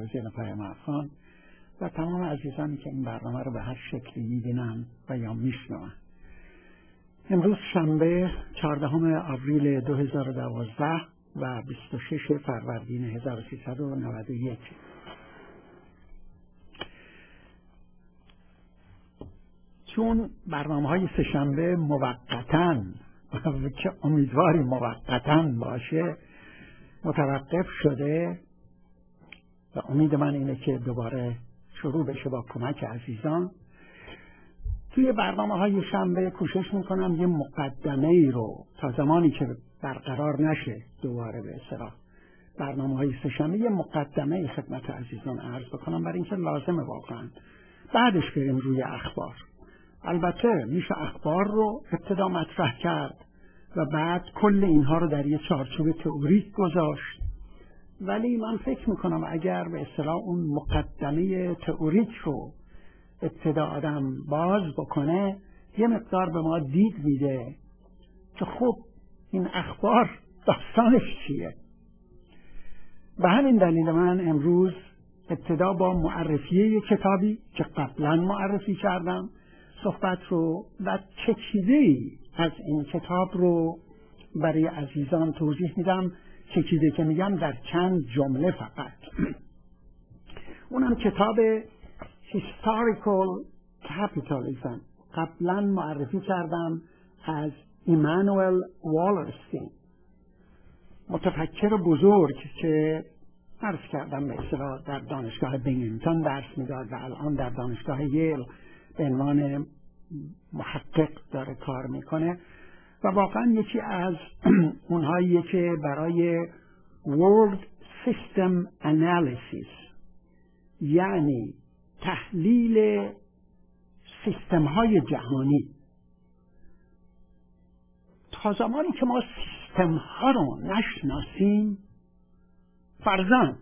تلویزیون پیام افغان و تمام عزیزانی که این برنامه رو به هر شکلی می‌بینن و یا میشنون. امروز شنبه 14 آوریل 2012 و 26 فروردین 1391. چون برنامه‌های سه‌شنبه موقتاً که امیدواریم موقتاً باشه متوقف شده و امید من اینه که دوباره شروع بشه با کمک عزیزان. توی برنامه‌های شنبه کوشش میکنم یه مقدمه ای رو تا زمانی که برقرار نشه دوباره به اصطلاح برنامه‌های سه‌شنبه یه مقدمه ای خدمت عزیزان عرض بکنم، برای اینکه لازمه واقعا بعدش بریم روی اخبار. البته میشه اخبار رو ابتدا مطرح کرد و بعد کل اینها رو در یه چارچوب تئوریک گذاشت، ولی من فکر میکنم اگر به اصطلاح اون مقدمه تئوریک رو ابتدا آدم باز بکنه یه مقدار به ما دید میده که خب این اخبار داستانش چیه. به همین دلیل من امروز ابتدا با معرفی کتابی که قبلا معرفی کردم صحبت رو و چکیده‌ای از این کتاب رو برای عزیزان توضیح میدم. چکیده که میگم در چند جمله فقط. اونم کتاب Historical Capitalism قبلا معرفی کردم از ایمانوئل والرستین، متفکر بزرگ که عرض کردم به اصطلاح در دانشگاه بینگتون درس میداد و الان در دانشگاه ییل به عنوان محقق داره کار میکنه و واقعا یکی از اونهاییه که برای World System Analysis یعنی تحلیل سیستم های جهانی، تا زمانی که ما سیستم ها رو نشناسیم، فرضاً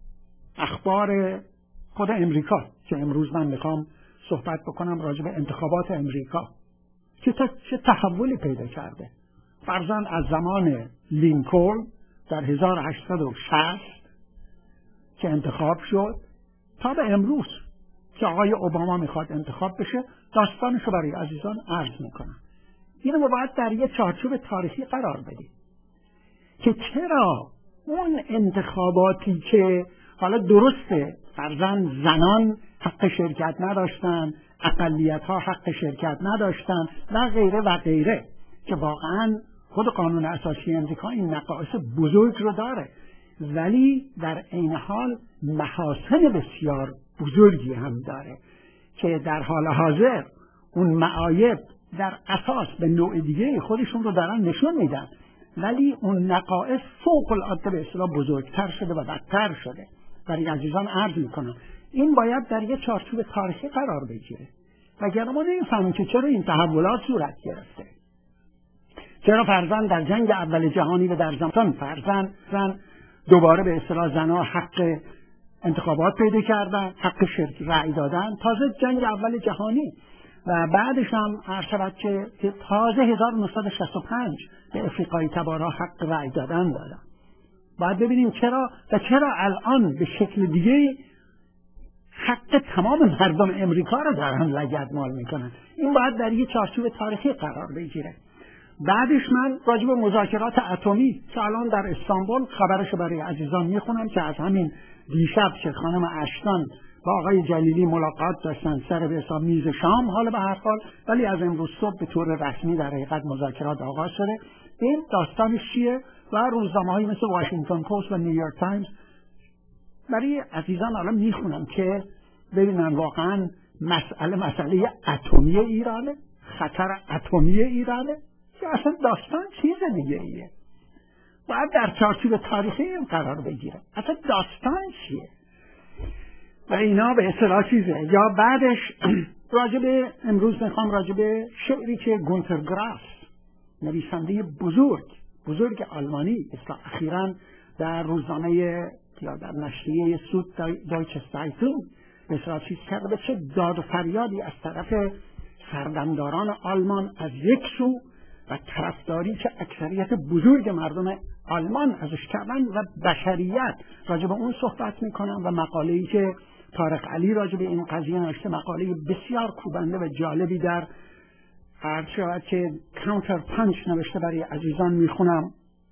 اخبار خود امریکا که امروز من میخوام صحبت بکنم راجع به انتخابات امریکا که چه تحولی پیدا کرده، فرضاً از زمان لینکلن در 1860 که انتخاب شد تا به امروز که آقای اوباما میخواد انتخاب بشه، داستانشو برای عزیزان عرض میکنم. اینو باید در یه چارچوب تاریخی قرار بدیم که چرا اون انتخاباتی که حالا درسته فرضاً زنان حق شرکت نداشتن، اقلیت‌ها حق شرکت نداشتن و غیره و غیره، که واقعاً خود قانون اساسی امریکا این نقائص بزرگ رو داره، ولی در عین حال محاسن بسیار بزرگی هم داره که در حال حاضر اون معایب در اساس به نوع دیگه خودشون رو دارن نشون میدن، ولی اون نقائص فوق العاده به اصطلاح بزرگتر شده و بدتر شده. برای عزیزان عرض میکنم این باید در یک چارچوب تاریخی قرار بگیره، وگرنه ما نمیفهمیم که چرا این تحولات صورت گرفته. چرا فرضاً در جنگ اول جهانی و در زمان فرضاً دوباره به اصطلاح زنها حق انتخابات پیدا کردن، حق رأی دادن، تازه جنگ اول جهانی و بعدش هم عرض شود که تازه 1965 به افریقای تبارها حق رأی دادن دادن. باید ببینیم چرا و چرا الان به شکل دیگه حق تمام مردم امریکا رو دارن لگدمال میکنن. این باید در یک چارچوب تاریخی قرار بگیره. بعدش من راجع به مذاکرات اتمی که الان در استانبول خبرشو برای عزیزان میخونم که از همین دیشب که خانم اشتون با آقای جلیلی ملاقات داشتن سر به حساب میز شام، حالا به هر حال ولی از امروز صبح به طور رسمی در حقیقت مذاکرات آغاز شده. این داستانش چیه؟ و روزنامه‌هایی مثل واشنگتن پست و نیویورک تایمز برای عزیزان الان میخونم که ببینن واقعا مسئله اتمی ایرانه، خطر اتمی ایرانه، که اصلا داستان چیز دیگه ایه. باید در چارچوب تاریخی این قرار بگیره اصلا داستان چیه و اینا به اصطلاح چیزه. یا بعدش راجب امروز میخوام راجب شعری که گونتر گراس نویسنده بزرگ آلمانی اخیراً در روزنامه یا در نشریه سود دایچه سایتون به اصطلاح چیز کرده، چه داد و فریادی از طرف سردمداران آلمان از یک سو و طرفداری که اکثریت بزرگ مردم آلمان ازش کردن و بشریت راجع به اون صحبت میکنم و مقاله‌ای که طارق علی راجع به این قضیه نوشته، مقاله بسیار کوبنده و جالبی در عرض شود که کانتر پانچ نوشته، برای عزیزان میخونم.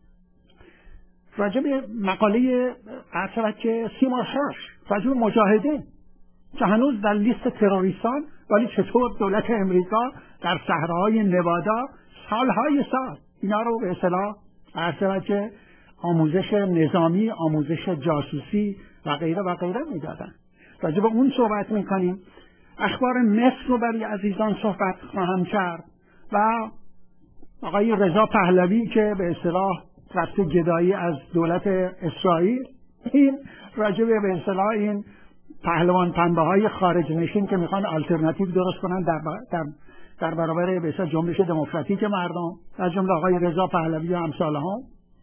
راجع به مقاله عرض شود که سیمور هرش راجع به مجاهدین که هنوز در لیست تروریستان، ولی چطور دولت امریکا در صحراهای نوادا سالهای سال اینا رو به اصطلاح عرض شود که آموزش نظامی، آموزش جاسوسی و غیره و غیره میدادن. راجع به اون صحبت میکنیم. اخبار مصر رو برای عزیزان صحبت خواهم کرد و آقای رضا پهلوی که به اصطلاح رفته گدایی از دولت اسرائیل، این راجع به اصطلاح این پهلوان پنبه های خارج نشین که میخوان آلترناتیو درست کنن در برابر به اصطلاح جنبش دموکراتیک مردم، از جمله آقای رضا پهلوی و امثالهم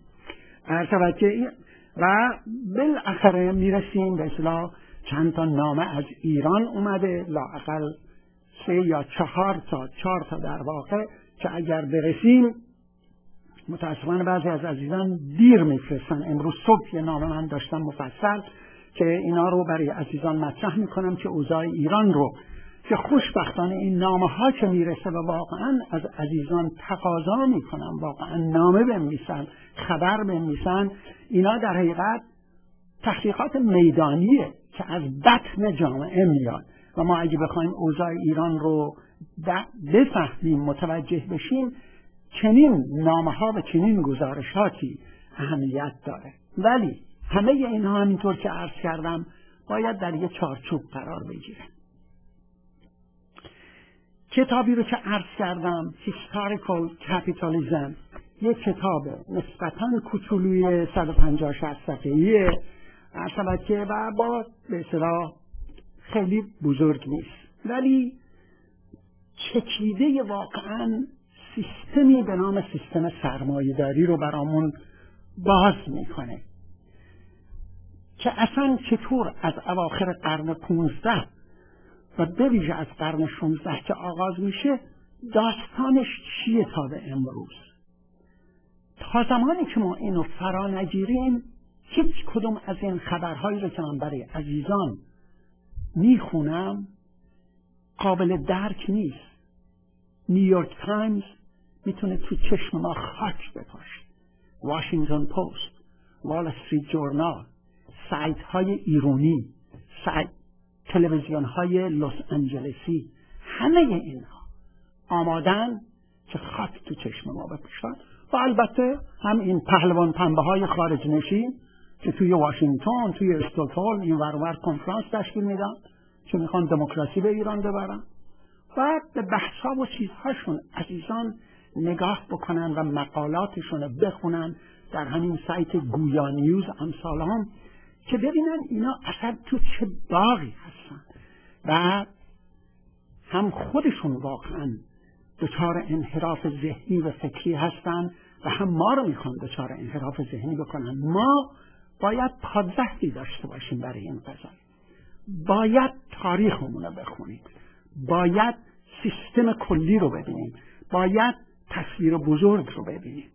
و بالاخره میرسیم به اصطلاح چند تا نامه از ایران اومده، لااقل 3 یا 4 تا در واقع، که اگر برسیم متاسفانه بعضی از عزیزان دیر میفرستن. امروز صبح یه نامه من داشتم مفصل که اینا رو برای عزیزان مطرح میکنم که اوضاع ایران رو، که خوشبختانه این نامه ها که میرسه و واقعا از عزیزان تقاضا میکنم واقعا نامه بنویسن، خبر بنویسن، اینا در حقیقت تحقیقات میدانیه که از بطن جامعه میاد و ما اگه بخوایم اوضاع ایران رو بفهمیم، متوجه بشیم، چنین نامه ها و چنین گزارشاتی اهمیت داره. ولی همه اینها همینطور که عرض کردم باید در یک چارچوب قرار بگیره. کتابی رو که عرض کردم، Historical Capitalism، یک کتاب نسبتاً کوچولوی 150-60 صفحه‌ایه که و با به اصطلاح خیلی بزرگ نیست، ولی چکیده واقعاً سیستمی به نام سیستم سرمایه‌داری رو برامون باز میکنه که اصلا چطور از اواخر قرن 15 و به ویژه از قرن 16 که آغاز میشه داستانش چیه تا به امروز. تا زمانی که ما اینو فرا نگیریم هیچ کدوم از این خبرهایی رو که من برای عزیزان میخونم قابل درک نیست. نیویورک تایمز میتونه تو چشم ما خاک بپاشه، واشنگتن پست، وال استریت جورنال، سایت های ایرانی، تلویزیون های لس آنجلسی، همه اینها آمادن که خاک تو چشم ما بپاشن. و البته هم این پهلوان پنبه های خارج نشین که توی واشنگتن، توی استکهلم این ورور کنفرانس تشکیل میدن که میخوان دموکراسی به ایران ببرن و به بحثا و چیزهاشون عزیزان نگاه بکنن و مقالاتشون رو بخونن در همین سایت گویا نیوز امثالهم که ببینن اینا اصلا تو چه باغی هستن و هم خودشون واقعا دچار انحراف ذهنی و فکری هستن و هم ما رو میخوان دچار انحراف ذهنی بکنن. ما باید پادزهری داشته باشیم برای این قضیه. باید تاریخمون رو بخونیم، باید سیستم کلی رو ببینیم، باید تصویر بزرگ رو ببینیم.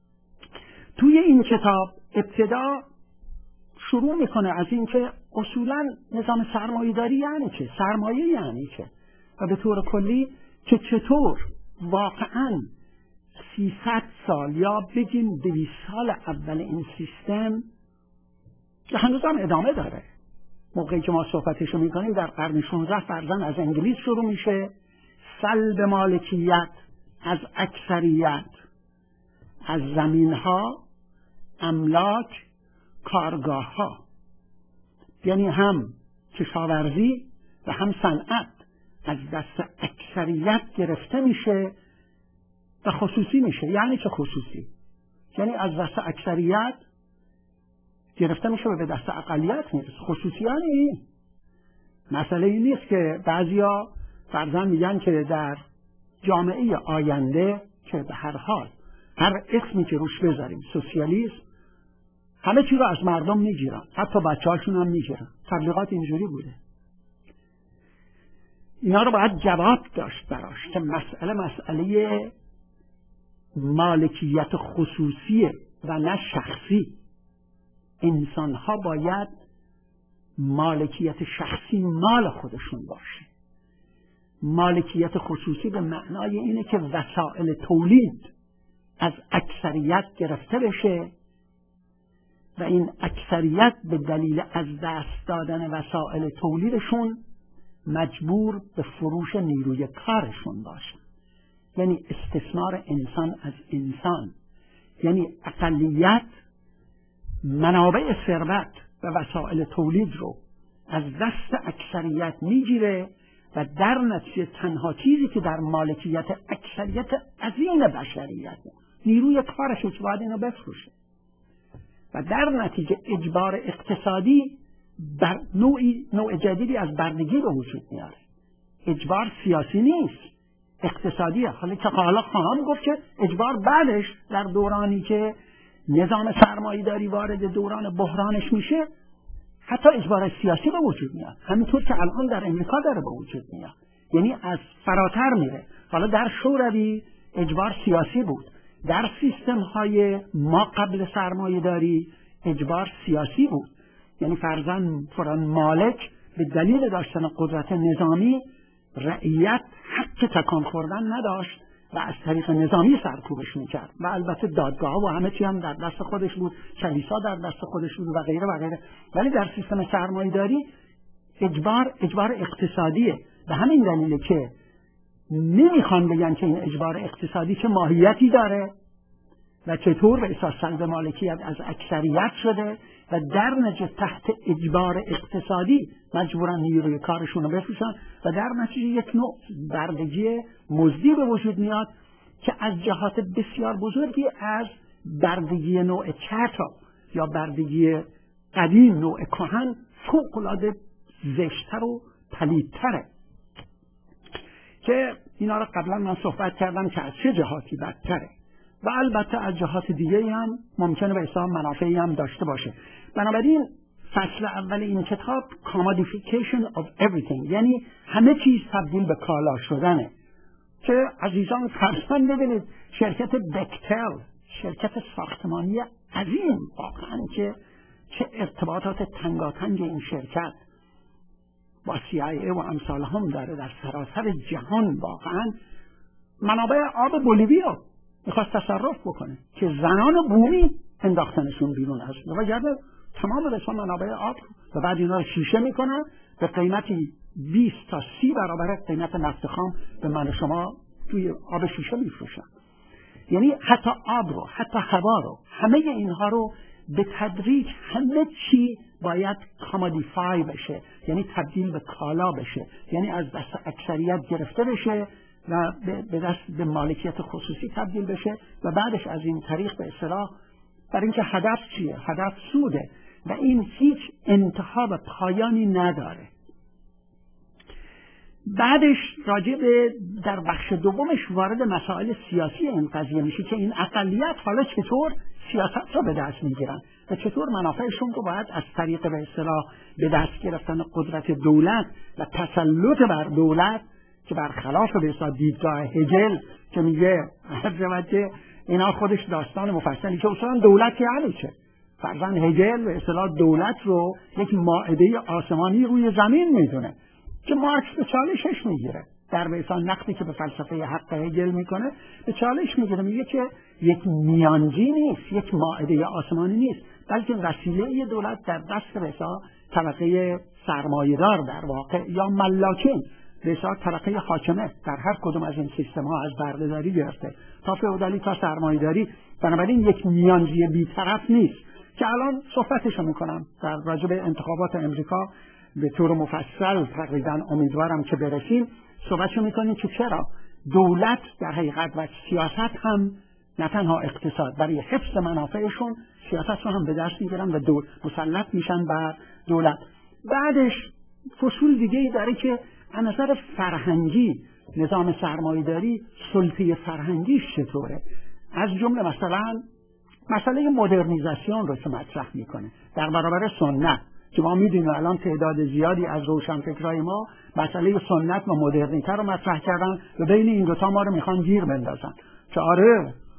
توی این کتاب ابتدا شروع میکنه از این که اصولا نظام سرمایه‌داری یعنی چه، سرمایه یعنی چه و به طور کلی که چطور واقعا 300 سال یا بگیم 200 سال اول این سیستم که هنوز هم ادامه داره. موقعی که ما صحبتشو میکنیم در قرن 16 فرزن از انگلیس شروع میشه، سلب مالکیت از اکثریت از زمینها، املاک، کارگاه ها، یعنی هم کشاورزی و هم صنعت از دست اکثریت گرفته میشه و خصوصی میشه. یعنی چه خصوصی؟ یعنی از دست اکثریت گرفته میشه و به دست اقلیت میرسه. خصوصی یعنی این مسئله این نیست که بعضیا فرضاً میگن که در جامعه آینده که به هر حال هر اسمی که روش بذاریم سوسیالیسم همه چی رو از مردم میگیرن، حتی بچه‌هاشون هم میگیرن. تبلیغات اینجوری بوده. اینا رو باید جواب داشت براش که مسئله مالکیت خصوصی و نه شخصی. انسان‌ها باید مالکیت شخصی مال خودشون باشه. مالکیت خصوصی به معنای اینه که وسایل تولید از اکثریت گرفته بشه و این اکثریت به دلیل از دست دادن وسایل تولیدشون مجبور به فروش نیروی کارشون باشن. یعنی استثمار انسان از انسان، یعنی اقلیت منابع ثروت و وسایل تولید رو از دست اکثریت میگیره و در نتیجه تنها چیزی که در مالکیت اکثریت عظیم بشریت نیروی کارش باید اینو بفروشه و در نتیجه اجبار اقتصادی بر نوع جدیدی از بردگی به وجود میاره. اجبار سیاسی نیست، اقتصادیه. حالا خواهم گفت که اجبار بعدش در دورانی که نظام سرمایه‌داری وارد دوران بحرانش میشه حتی اجبار سیاسی به وجود میاد، همینطور که الان در امریکا داره به وجود میاد. یعنی از فراتر میره. حالا در شوروی اجبار سیاسی بود، در سیستم های ما قبل سرمایه‌داری اجبار سیاسی بود. یعنی فرضاً مالک به دلیل داشتن قدرت نظامی رعیت حق تکان خوردن نداشت و از طریق نظامی سرکوبش میکرد و البته دادگاه و همه چی هم در دست خودش بود، کلیسا در دست خودش بود و غیره و غیره. ولی در سیستم سرمایه‌داری اجبار اقتصادیه. به همین دلیله که نمیخوان بگن که این اجبار اقتصادی چه ماهیتی داره و چطور به اساس سلب مالکیت از اکثریت شده و در نتیجه تحت اجبار اقتصادی مجبورن نیروی کارشون رو بفروشن و در نتیجه یک نوع بردگی مزدی به وجود میاد که از جهات بسیار بزرگی از بردگی نوع چرتا یا بردگی قدیم نوع کهن فوق‌العاده زشت‌تر و پلیدتره که اینا رو قبلا من صحبت کردم که از چه جهاتی بدتره و البته از جهات دیگه هم ممکنه به حساب منافعی هم داشته باشه. بنابراین فصل اول این کتاب commodification of everything، یعنی همه چیز تبدیل به کالا شدنه که عزیزان فرزند ببینید شرکت بکتل، شرکت ساختمانی عظیم واقعا که چه ارتباطات تنگاتنگ این شرکت با CIA و امثال هم داره در سراسر جهان، واقعا منابع آب بولیویا میخواست تصرف بکنه که زنان بومی انداختنشون بیرون از و گرده تمام رسان منابع آب و بعد اینا رو شیشه میکنن به قیمتی 20 تا 30 برابر قیمت نفت خام به من و شما توی آب شیشه میفروشن. یعنی حتی آب رو، حتی هوا رو، همه اینها رو به تدریج همه چی باید کامادیفای بشه، یعنی تبدیل به کالا بشه، یعنی از دست اکثریت گرفته بشه و به دست به مالکیت خصوصی تبدیل بشه و بعدش از این طریق به اصطلاح برای اینکه هدف چیه؟ هدف سوده و این هیچ انتها و پایانی نداره. بعدش راجع به در بخش دومش وارد مسائل سیاسی این قضیه میشه که این اقلیت حالا چطور سیاست رو به دست میگیرن و چطور منافعشون رو باید از طریق به اصطلاح به دست گرفتن قدرت دولت و تسلط بر دولت که برخلاف به اصطلاح دیدگاه هگل که میگه البته اینا خودش داستان مفصلی که اصلا دولت یعنی چه؟ فرضاً هگل به اصطلاح دولت رو یک مائده آسمانی روی زمین میدونه که مارکس به چالشش میگیره در به اصطلاح نقدی که به فلسفه حق هگل میکنه به چالش میگیره، میگه که یک میانجی نیست، یک مائده آسمانی نیست، بلکه وسیله دولت در دست به اصطلاح طبقه سرمایه‌دار در واقع یا ملاکین به اصطلاح طبقه حاکمه در هر کدوم از این سیستم ها از بردهداری گرفته تا فئودالی تا سرمایه‌داری. بنابراین یک میانجی بی‌طرف نیست که الان صحبتشو میکنم در راجع به انتخابات امریکا به طور مفصل، تقریبا امیدوارم که برسیم صحبتشو میکنیم که چرا دولت در حقیقت و سیاست هم نه تنها اقتصاد برای حفظ منافعشون سیاست رو هم به دست میگیرن و مسلط میشن بر دولت. بعدش فصول دیگه ای داره که از نظر فرهنگی نظام سرمایه‌داری سلطه فرهنگیش چطوره، از جمله مثلا مسئله مدرنیزاسیون رو که مطرح میکنه در برابر سنت که ما میدونیم الان تعداد زیادی از روشنفکرای ما مسئله سنت و مدرنیته رو مطرح کردن و بین این دوتا ما رو میخوان گیر بندازن که آره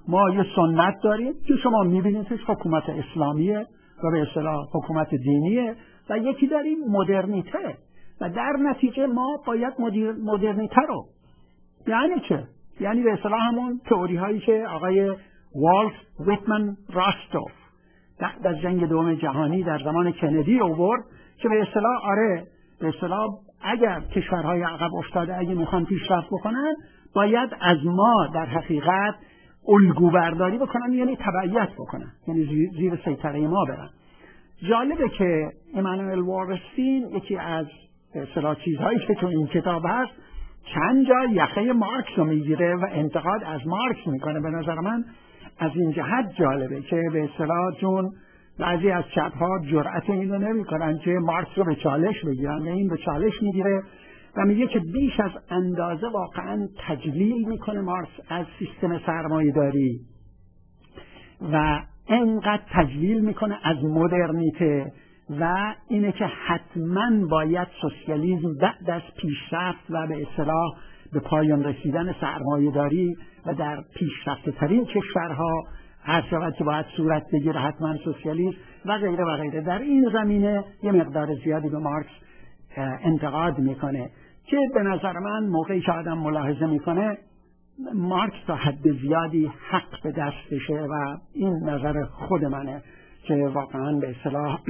ما یه سنت داریم که شما میبینیدش حکومت اسلامیه و به اصطلاح حکومت دینیه و یکی داریم مدرنیته و در نتیجه ما باید مدرنیته رو، یعنی چه؟ یعنی به اصطلاح همون تئوری هایی که آقای والت ویتمن راستوف در جنگ دوم جهانی در زمان کندی آورد که به اصطلاح به اصطلاح اگر کشورهای عقب افتاده اگه میخوان پیشرفت بکنن باید از ما در حقیقت الگو برداری بکنن، یعنی تبعیت بکنن، یعنی زیر سیطره ما برن. جالبه که ایمانوئل والرستین یکی از به اصطلاح چیزهایی که تو این کتاب هست چند جا یخه مارکس رو میگیره و انتقاد از مارکس میکنه. به نظر من از این جهت جالبه که به اصطلاح چون بعضی از چپ‌ها جرأت اینو نمیکنن که مارکس رو به چالش بگیرن، این به چالش میگیره و میگه که بیش از اندازه واقعا تجلیل میکنه مارکس از سیستم سرمایه‌داری و انقدر تجلیل میکنه از مدرنیته و اینه که حتما باید سوسیالیسم بعد از پیشرفت و به اصطلاح به پایان رسیدن سرمایه‌داری و در پیشرفته ترین کشورها هر شود که باید صورت بگیره حتما سوسیالیسم و غیره و غیره. در این زمینه یه مقدار زیادی به مارکس انتقاد میکنه که به نظر من موقعی که آدم ملاحظه میکنه مارکس تا حد زیادی حق به دستشه و این نظر خود منه که واقعا به اصطلاح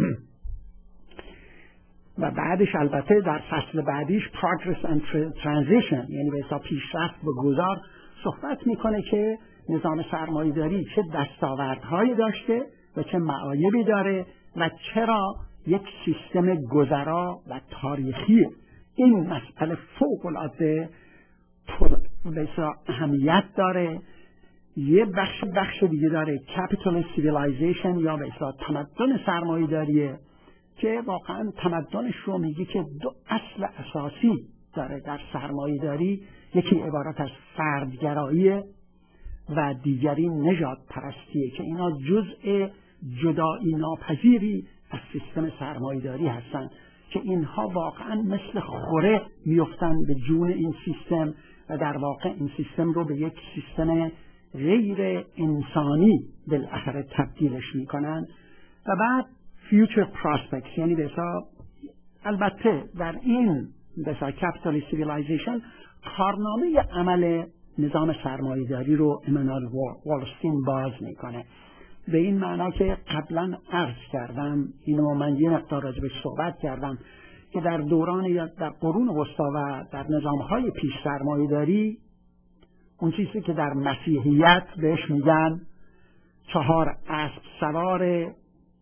و بعدش البته در فصل بعدیش Progress and Transition یعنی به اصطلاح پیشرفت و گذار صحبت میکنه که نظام سرمایه‌داری چه دستاوردهایی داشته و چه معایبی داره و چرا یک سیستم گذرا و تاریخیه. این مسئله فوق‌العاده به اصطلاح اهمیت داره. یه بخش دیگه داره Capitalist Civilization یا به اصطلاح تمدن سرمایه‌داریه که واقعا تمدنش رو میگه که دو اصل اساسی داره در سرمایه‌داری، یکی عبارت از فردگراییه و دیگری نژاد پرستیه که اینا جزء جدایی ناپذیری از سیستم سرمایه‌داری هستن که اینها واقعا مثل خوره میفتن به جون این سیستم و در واقع این سیستم رو به یک سیستم غیر انسانی بالاخره تبدیلش میکنن. و بعد future prospects یعنی بسا البته در این بسا capitalist civilization کارنامه عمل نظام سرمایه‌داری رو ایمانوئل والرستین باز میکنه به این معنا که قبلا عرض کردم، اینو من یه مقدار راجبش صحبت کردم که در دوران یا در قرون وسطی و در نظام‌های پیش سرمایه‌داری اون چیزی که در مسیحیت بهش میگن 4 اسب سوار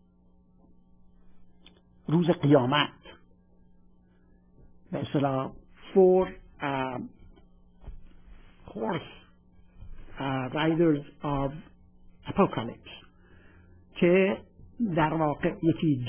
روز قیامت، به اصطلاح 4 horse riders of apocalypse که در واقع یکی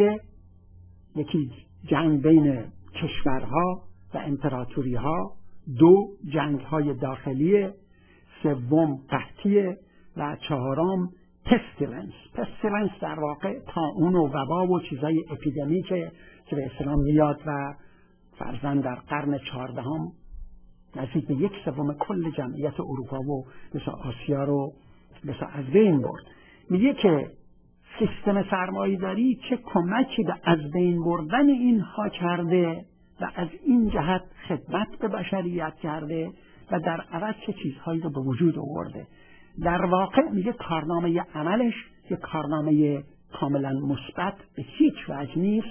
جنگ بین کشورها و امپراتوری‌ها، 2 جنگ‌های داخلی، 3 قحطی و 4 پستیلنس در واقع طاعون و وبا و چیزای اپیدمیکه که به اصطلاح میاد و فرضاً در قرن 14 نزدیک به 1/3 کل جمعیت اروپا و مثلا آسیا رو مثلا از بین برد. میگه که سیستم سرمایه‌داری چه کمکی به از بین بردن اینها کرده و از این جهت خدمت به بشریت کرده و در عوض چه چیزهایی رو به وجود آورده. در واقع میگه کارنامه عملش یک کارنامه کاملا مثبت به هیچ وجه نیست.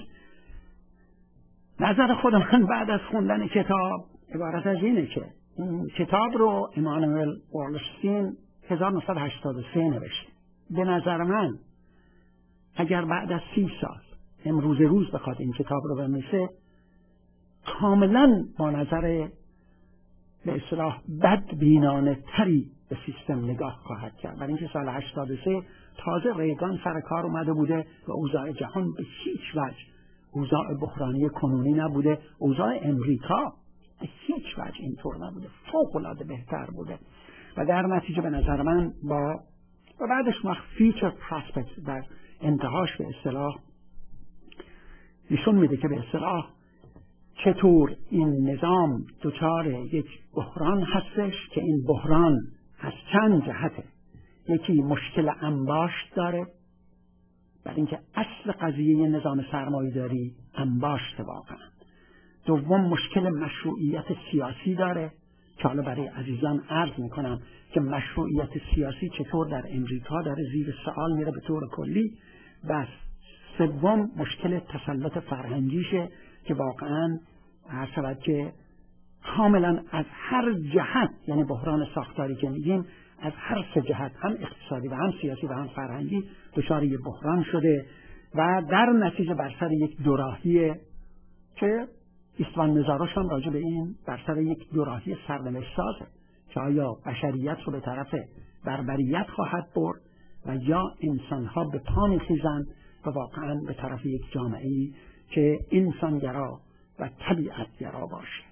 نظر خود من بعد از خوندن کتاب عبارت از اینه که این کتاب رو ایمانوئل والرستین 1983 نوشته. به نظر من اگر بعد از 30 سال روز بخواد این کتاب رو بنویسه کاملا با نظر به اصطلاح بدبینانه تری به سیستم نگاه خواهد کرد. برای اینکه سال 83 تازه ریگان سر کار اومده بوده و اوضاع جهان به هیچ وجه اوضاع بحرانی کنونی نبوده، اوضاع امریکا به هیچ وجه اینطور نبوده، فوق‌العاده بهتر بوده و در نتیجه به نظر من و بعدش ما future prospects در انتهاش به اصطلاح نشون میده که به اصطلاح چطور این نظام دچار یک بحران هستش که این بحران از چند جهته. یکی مشکل انباشت داره، برای اینکه اصل قضیه نظام سرمایه‌داری انباشت واقعا. دوم مشکل مشروعیت سیاسی داره که حالا برای عزیزان عرض میکنم که مشروعیت سیاسی چطور در امریکا داره زیر سوال میره به طور کلی. و سوم مشکل تسلط فرهنگیشه که واقعا هر شود که کاملا از هر جهت، یعنی بحران ساختاری که میگیم از هر سه جهت، هم اقتصادی و هم سیاسی و هم فرهنگی، دچار یک بحران شده و در نتیجه بر سر یک دوراهیه که ایستوان نزاروش هم راجع به این بر سر یک دوراهی سرنوشت سازه که آیا بشریت رو به طرف بربریت خواهد برد و یا انسانها به پا میخیزند و واقعا به طرف یک جامعه‌ای که انسانگرا و طبیعتگرا باشه.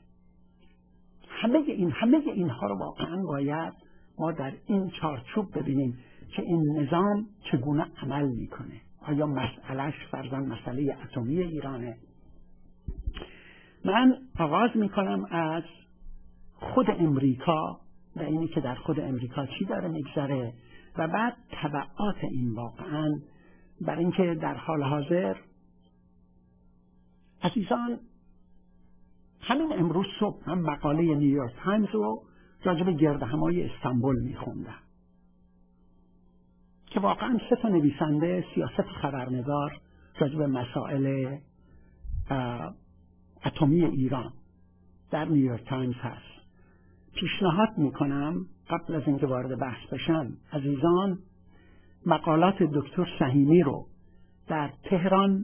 همه اینها رو واقعا باید ما در این چارچوب ببینیم که این نظام چگونه عمل میکنه. آیا مسئلهش فرضاً مسئله اتمی ایرانه؟ من آغاز میکنم از خود امریکا و اینی که در خود امریکا چی داره میگذره و بعد تبعات این واقعا، برای اینکه در حال حاضر عزیزان همین امروز صبح من مقاله نیویورک تایمز رو راجع به گردهمایی استانبول میخوندم که واقعا 3 نویسنده سیاست خبرنگار راجع به مسائل اتمی ایران در نیویورک تایمز هست. پیشنهاد میکنم قبل از اینکه وارد بحث بشن عزیزان مقالات دکتر سهیمی رو در تهران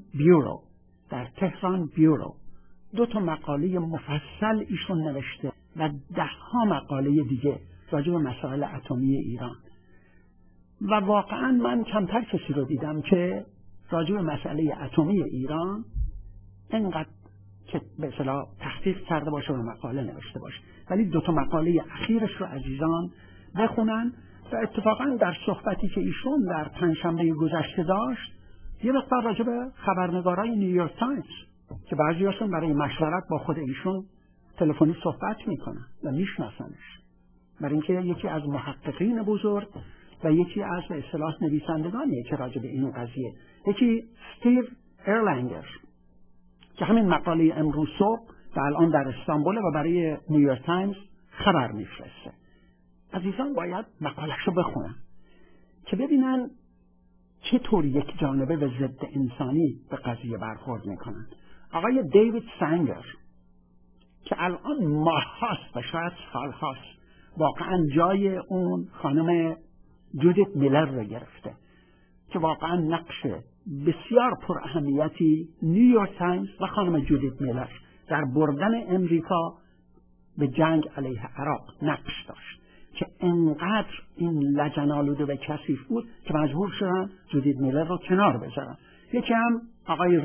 بیورو 2 مقاله مفصل ایشون نوشته و 10 مقاله دیگه راجع به مسائل اتمی ایران و واقعا من کمتر کسی رو دیدم که راجع به مسئله اتمی ایران اینقدر که به اصطلاح تحقیق کرده باشه و مقاله نوشته باشه. ولی 2 مقاله اخیرش رو عزیزان بخونن و اتفاقا در صحبتی که ایشون در پنجشنبه گذشته داشت یه مقدار راجع به خبرنگارای نیویورک تایمز که بعضیاشون برای مشورت با خود ایشون تلفنی صحبت میکنن و میشناسنش، برای اینکه یکی از محققین بزرگ و یکی از به اصطلاح نویسندگانیه که راجع به این قضیه، یکی استیو ایرلنگر که همین مقاله امروز صبح و الان در استانبول و برای نیویورک تایمز خبر میفرسته. عزیزان باید مقالش رو بخونن که ببینن چطور یک جانبه و ضد انسانی به قضیه برخورد میکنن. آقای دیوید سانگر که الان ماهاست و شاید سالهاست واقعا جای اون خانم جودیت میلر رو گرفته که واقعا نقش بسیار پر اهمیتی نیویورک تایمز و خانم جودیت میلر در بردن امریکا به جنگ علیه عراق نقش داشت که انقدر این لجن‌آلوده و کثیف بود که مجبور شدن جودیت میلر رو کنار بذارن. یکی هم آقای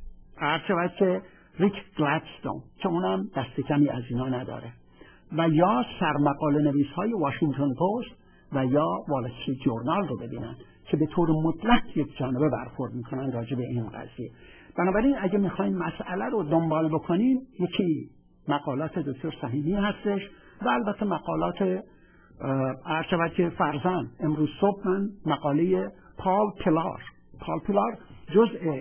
ریک گلادستون که اونم دست کمی از اینا نداره و یا سرمقاله نویس های واشنگتن پست و یا وال استریت جورنال رو ببینن که به طور مطلق یک جانبه برخورد میکنن راجع به این قضیه. بنابراین اگه میخواین مسئله رو دنبال بکنین یکی مقالات دکتر سهیمی هستش و البته مقالات که فرزن امروز صبح من مقاله پال پیلار جزء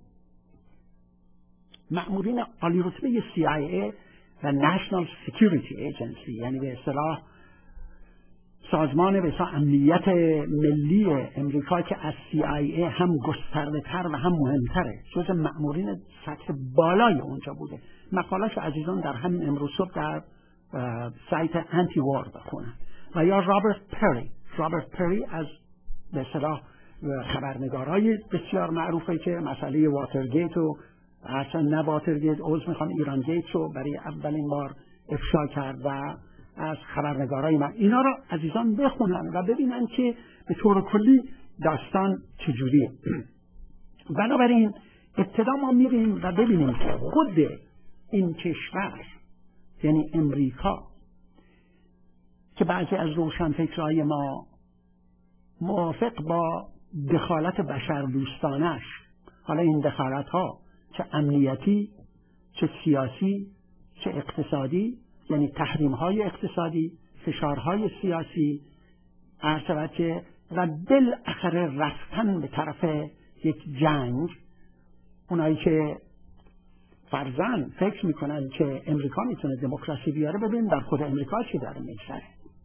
مأمورین عالی رتبه CIA و National Security Agency، یعنی به اصطلاح سازمان به اصطلاح امنیت ملی امریکا که از CIA هم گسترده تر و هم مهمتره، جزء مأمورین سطح بالای اونجا بوده. مقاله‌اش عزیزان در همین امروز صبح در سایت انتی وار بخونن. و یا رابرت پری از به اصطلاح خبرنگارای بسیار معروفه که مسئله واترگیت و اصلا نه واترگیت ایران گیت رو برای اولین بار افشا کرد و از خبرنگارای من اینا رو عزیزان بخونن و ببینن که به طور کلی داستان چجوریه. بنابراین ابتدا ما میریم و ببینیم که خود این کشور یعنی امریکا که بعضی از روشنفکرهای ما موافق با دخالت بشردوستانش، حالا این دخالت ها چه امنیتی چه سیاسی چه اقتصادی، یعنی تحریم های اقتصادی، فشارهای سیاسی، که و بالاخره رفتن به طرف یک جنگ، اونایی که فرضاً فکر میکنن که امریکا میتونه دموکراسی بیاره، ببین در خود امریکا چی داره میگذره.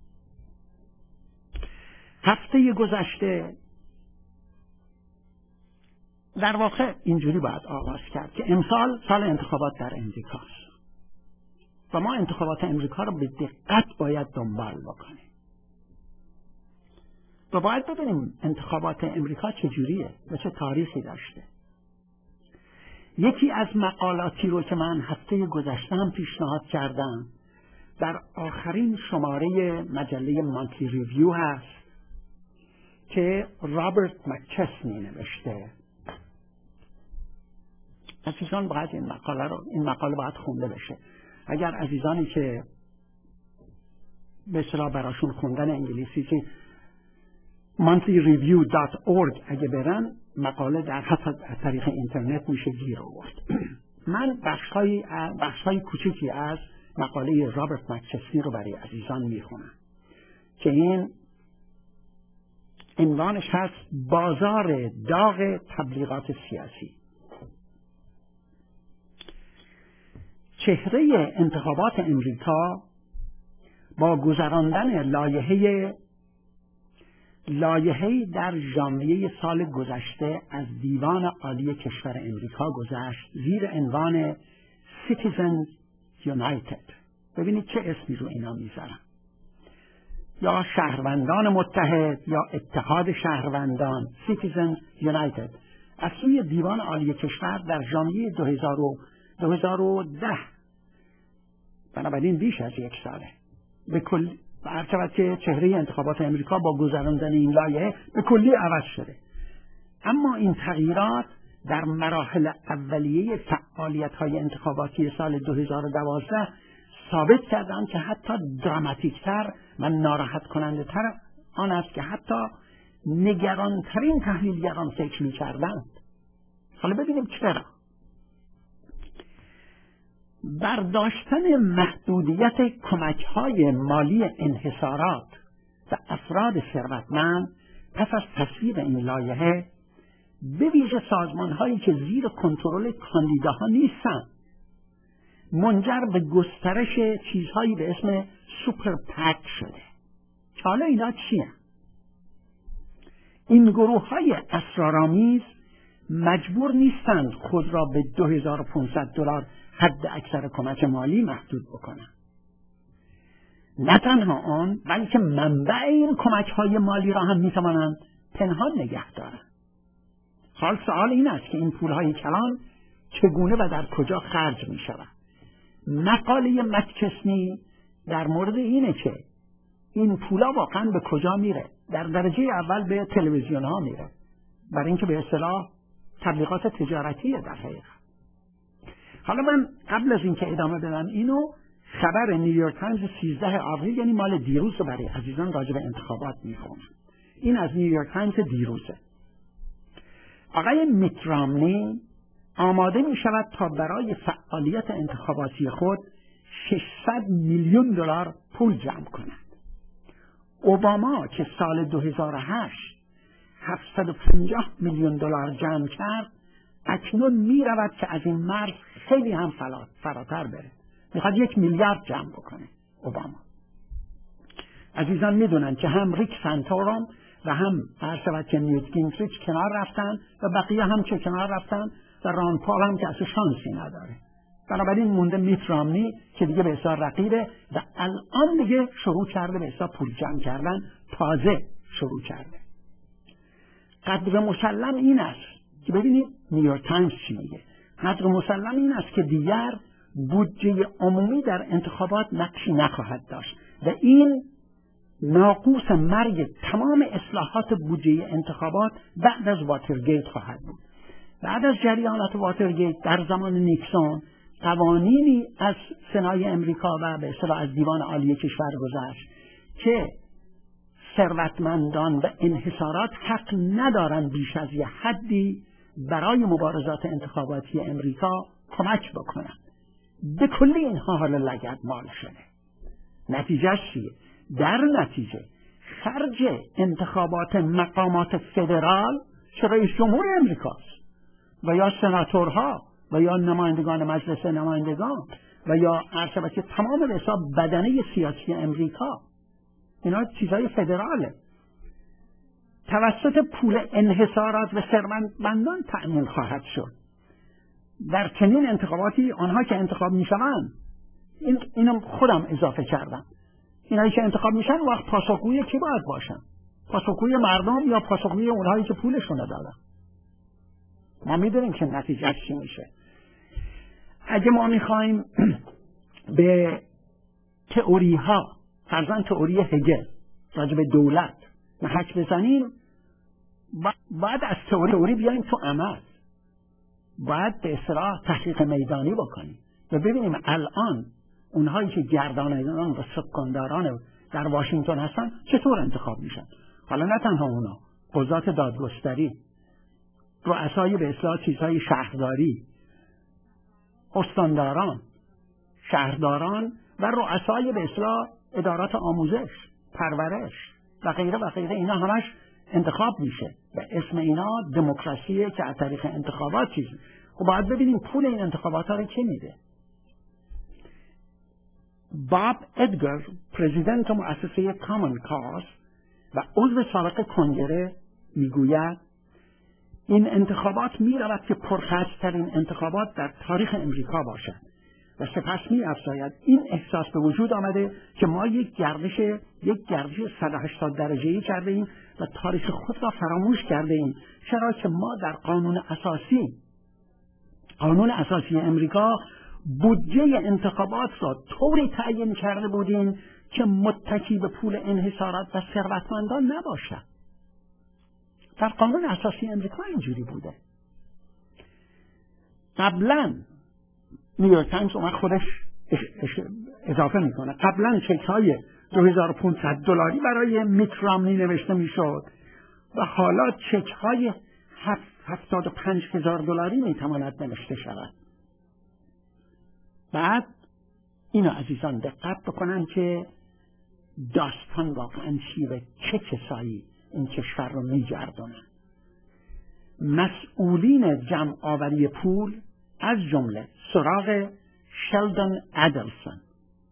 هفته گذشته در واقع اینجوری باید آغاز کرد که امسال سال انتخابات در امریکاست و ما انتخابات امریکا رو به دقت باید دنبال بکنیم و باید ببینیم انتخابات امریکا چجوریه و چه تاریخی داشته. یکی از مقالاتی رو که من هفته گذشته هم پیشنهاد کردم در آخرین شماره مجله مانتلی ریویو هست که رابرت مکچسنی نوشته. عزیزان باید این مقاله باید خونده بشه. اگر عزیزانی که به اصطلاح براشون خوندن انگلیسی که monthlyReview.org اگه برن، مقاله در حتی از طریق اینترنت میشه گیر آورد. من بخش‌های کوچکی از مقاله رابرت مکچسنی رو برای عزیزان میخونم که این عنوانش هست بازار داغ تبلیغات سیاسی. چهره انتخابات امریکا با گذراندن لایحه‌ای در ژانویه سال گذشته از دیوان عالی کشور امریکا گذشت زیر عنوان Citizens United. ببینید چه اسمی رو اینا میذارن، یا شهروندان متحد یا اتحاد شهروندان، Citizens United، از سوی دیوان عالی کشور در ژانویه 2010. بنابراین بیش از یک ساله به کل برچبت که چهره انتخابات امریکا با گذراندن این لایحه به کلی عوض شده. اما این تغییرات در مراحل اولیه فعالیت‌های انتخاباتی سال 2012 ثابت کردند که حتی دراماتیکتر و ناراحت کننده تر آن است که حتی نگرانترین تحلیلگران فکر می‌کردند. حالا ببینیم چرا. برداشتن محدودیت کمک‌های مالی انحصارات و افراد ثروتمند پس از تصویب این لایحه، به ویژه سازمان‌هایی که زیر کنترل کاندیداها نیستند، منجر به گسترش چیزهایی به اسم سوپر پک شده. حالا اینا چیه؟ این گروه‌های اسرارآمیز مجبور نیستند خود را به $2500 حد اکثر کمک مالی محدود بکنند. نه تنها آن، بلکه منبع این کمک‌های مالی را هم می‌توانند پنهان نگه دارند. حال سوال این است که این پول‌های کلان چگونه و در کجا خرج می‌شوند. مقاله مکچسنی در مورد اینه که این پولا واقعا به کجا میره. در درجه اول به تلویزیون‌ها میره، برای اینکه به اصطلاح تبلیغات تجارتیه در حقیقت. حالا من قبل از اینکه ادامه بدم اینو، خبر نیویورک تایمز 13 آوریل، یعنی مال دیروز، رو برای عزیزان راجع به انتخابات میخونم. این از نیویورک تایمز دیروزه. آقای میت رامنی آماده می شود تا برای فعالیت انتخاباتی خود $600 میلیون پول جمع کند. اوباما که سال 2008 $750 میلیون جمع کرد، اکنون می رود که از این مرز خیلی هم فراتر بره. میخواد 1 میلیارد جمع بکنه اوباما. عزیزان میدونن که هم ریک سانتورام و هم هر که نیوت گینگریچ کنار رفتن و بقیه هم که کنار رفتن و ران پال هم که اصلا شانسی نداره. بنابراین مونده میت رامنی که دیگه به حساب رقیبه و الان دیگه شروع کرده به حساب پول جمع کردن، تازه شروع کرده. قدر مسلم این است که ببینید نیویورک تایمز چی میگه. قدر مسلم این است که دیگر بودجه عمومی در انتخابات نقشی نخواهد داشت و این ناقوس مرگ تمام اصلاحات بودجه انتخابات بعد از واترگیت خواهد بود. بعد از جریانات واترگیت در زمان نیکسون قوانینی از سنای امریکا و به اصطلاح از دیوان عالی کشور گذشت که ثروتمندان و انحصارات حق ندارند بیش از یه حدی برای مبارزات انتخاباتی امریکا کمک بکنند. به کلی اینها حالا لگد مال شده. نتیجه چیه؟ در نتیجه خرج انتخابات مقامات فدرال چه رئیس جمهور امریکاست و یا سناتورها و یا نمایندگان مجلس نمایندگان و یا عرض که تمام به حساب بدنه سیاسی امریکا، اینا چیزای فدراله، توسط پول انحصارات و ثروتمندان تأمین خواهد شد. در چنین انتخاباتی آنها که انتخاب میشوند، اینم خودم اضافه کردم، اینایی که انتخاب میشن وقت پاسخگوی کی باید باشن؟ پاسخگوی مردم یا پاسخگوی اونهایی که پولشون دادن؟ ما میدونیم که نتیجه چی میشه. اگه ما میخوایم به تئوری ها، فرضاً تئوری هگل راجع به دولت محک بزنیم، باید از تئوری بیایم تو عمل، باید به اصطلاح تحقیق میدانی بکنیم و ببینیم الان اونهایی که گردانندگان و سکانداران در واشنگتن هستن چطور انتخاب میشن. حالا نه تنها اونا، قضات دادگستری، رؤسای به اصطلاح چیزهای شهرداری، استانداران، شهرداران و رؤسای به اصطلاح ادارات آموزش، پرورش و غیره و غیره، اینا همش انتخاب میشه و اسم اینا دموکراسیه که از طریق انتخابات چیزی. خب باید ببینیم پول این انتخابات ها رو کی میده. باب ادگر، پرزیدنت مؤسسه کامن کاز و عضو سابق کنگره، میگوید این انتخابات میرود که پرخرج‌ترین انتخابات در تاریخ امریکا باشد و سپس می‌افزاید این احساس به وجود آمده که ما یک گردش 180 درجه‌ای کرده ایم و تاریخ خود را فراموش کرده ایم، چرا که ما در قانون اساسی امریکا بودجه انتخابات را طوری تعیین کرده بودیم که متکی به پول انحصارات و ثروتمندان نباشد. در قانون اساسی امریکا اینجوری بوده. قبلا نیویورک تایمز اومد خودش اضافه میکنه، قبلا چک های $2500 برای میت رامنی نوشته میشد و حالا چک های $75,000 میتواند نوشته شود. بعد اینو عزیزان دقت بکنن که داستان واقعا چیه و چه کسایی این کشور رو میگردونن. مسئولین جمع آوری پول از جمله سراغ شلدون ادلسون،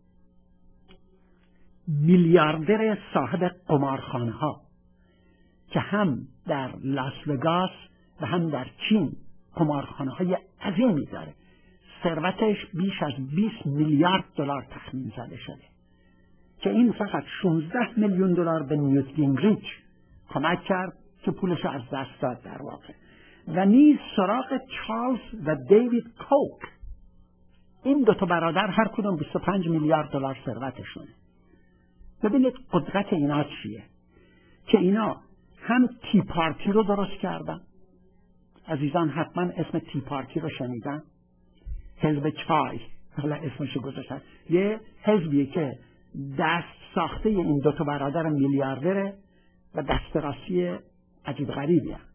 میلیاردر صاحب قمارخانه ها که هم در لاس وگاس و هم در چین قمارخانه های عظیمی داره، ثروتش بیش از $20 میلیارد تخمین زده شده که این فقط $16 میلیون به نیوت گینگریچ کمک کرد که پولش از دست داد در واقع. و نیز سراغ چارلز و دیوید کوک، این دوتا برادر هر کدوم $25 میلیارد ثروتشونه. ببینید قدرت اینا چیه که اینا هم تی پارتی رو درست کردن. عزیزان حتما اسم تی پارتی رو شنیدن، حزب چای، حالا اسمشو گذاشتن، یه حزبیه که دست ساخته این دوتا برادر میلیاردره و دسترسی عجیب غریبی هست.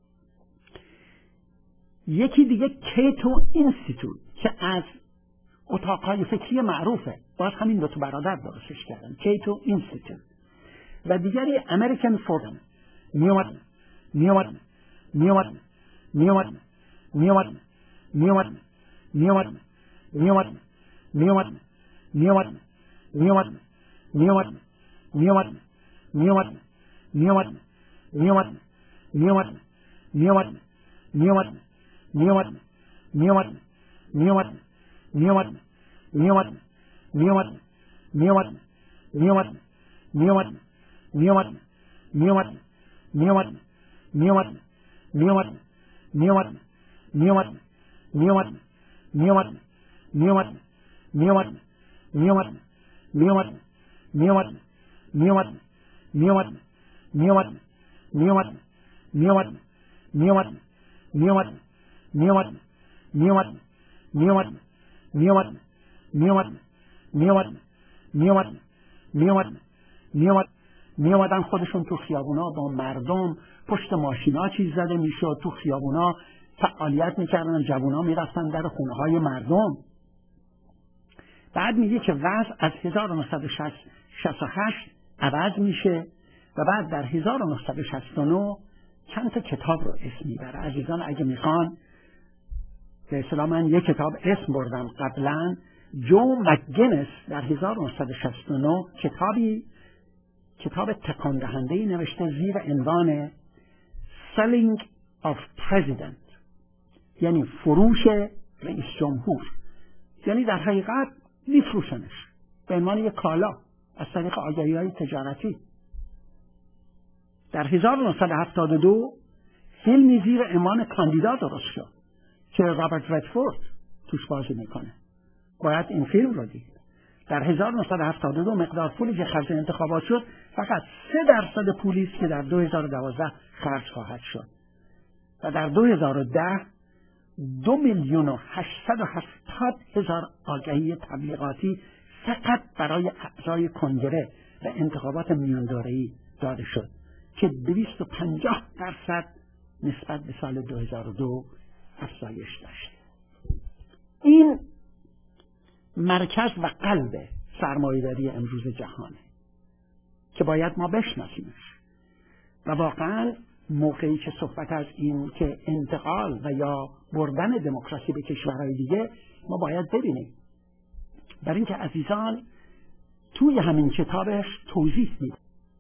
یکی دیگه کیتو اینستیتوت که از اتاقهای فکری معروفه، باز همین دوتا برادر درستش کردن، کیتو اینستیتوت. و دیگری امریکن فورم میومدن میومدن خودشون تو خیابونا با مردم پشت ماشینا چیز زده میشد، تو خیابونا فعالیت میکردن، جوونا میرفتن در خونه های مردم. بعد میگه که وضع از 1968 عوض میشه و بعد در 1969 چند تا کتاب رو اسم میبره. عزیزان اگه میخوان، به اصطلاح من یک کتاب اسم بردم قبلا، جو مکگینس در 1969 کتاب تکان دهنده‌ای نوشته زیر عنوان Selling of President، یعنی فروش رئیس جمهور، یعنی در حقیقت میفروشنش به عنوان یک کالا از طریق آگهی‌های تجارتی. در 1972 فیلمی زیر عنوان کاندیدا درست شد که رابرت ردفورد توش بازی میکنه. باید این فیلم رو دید. در 1972 مقدار پولی که خرج انتخابات شد فقط 3% پولی است که در 2012 خرج خواهد شد و در 2010 2,870,000 آگهی تبلیغاتی فقط برای اعضای کنگره و انتخابات میاندوره‌ای داده شد که 250% نسبت به سال 2002 افزایش داشت. این مرکز و قلب سرمایه‌داری امروز جهانه که باید ما بشناسیمش و واقعا موقعی که صحبت از این که انتقال و یا بردن دموکراسی به کشورهای دیگه، ما باید ببینیم. برای اینکه عزیزان توی همین کتابش توضیح میده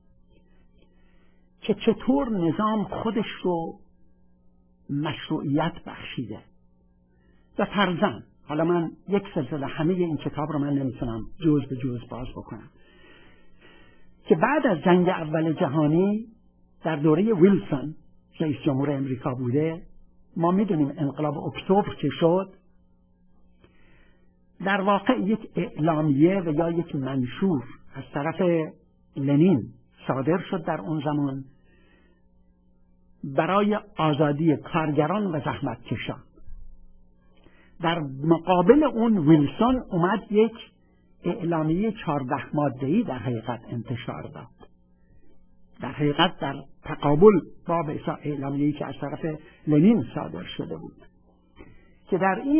که چطور نظام خودش رو مشروعیت بخشیده و فرضاً، حالا من یک سلسله همه این کتاب رو من نمیتونم جز به جز باز بکنم، که بعد از جنگ اول جهانی در دوره ویلسون رئیس جمهور امریکا بوده، ما میدونیم انقلاب اکتبر که شد، در واقع یک اعلامیه و یا یک منشور از طرف لنین صادر شد در اون زمان برای آزادی کارگران و زحمتکشان. در مقابل اون ویلسون اومد یک اعلامیه 14 ماده‌ای در حقیقت انتشار داد، در حقیقت در تقابل با اعلامیه‌ای که از طرف لنین صادر شده بود، که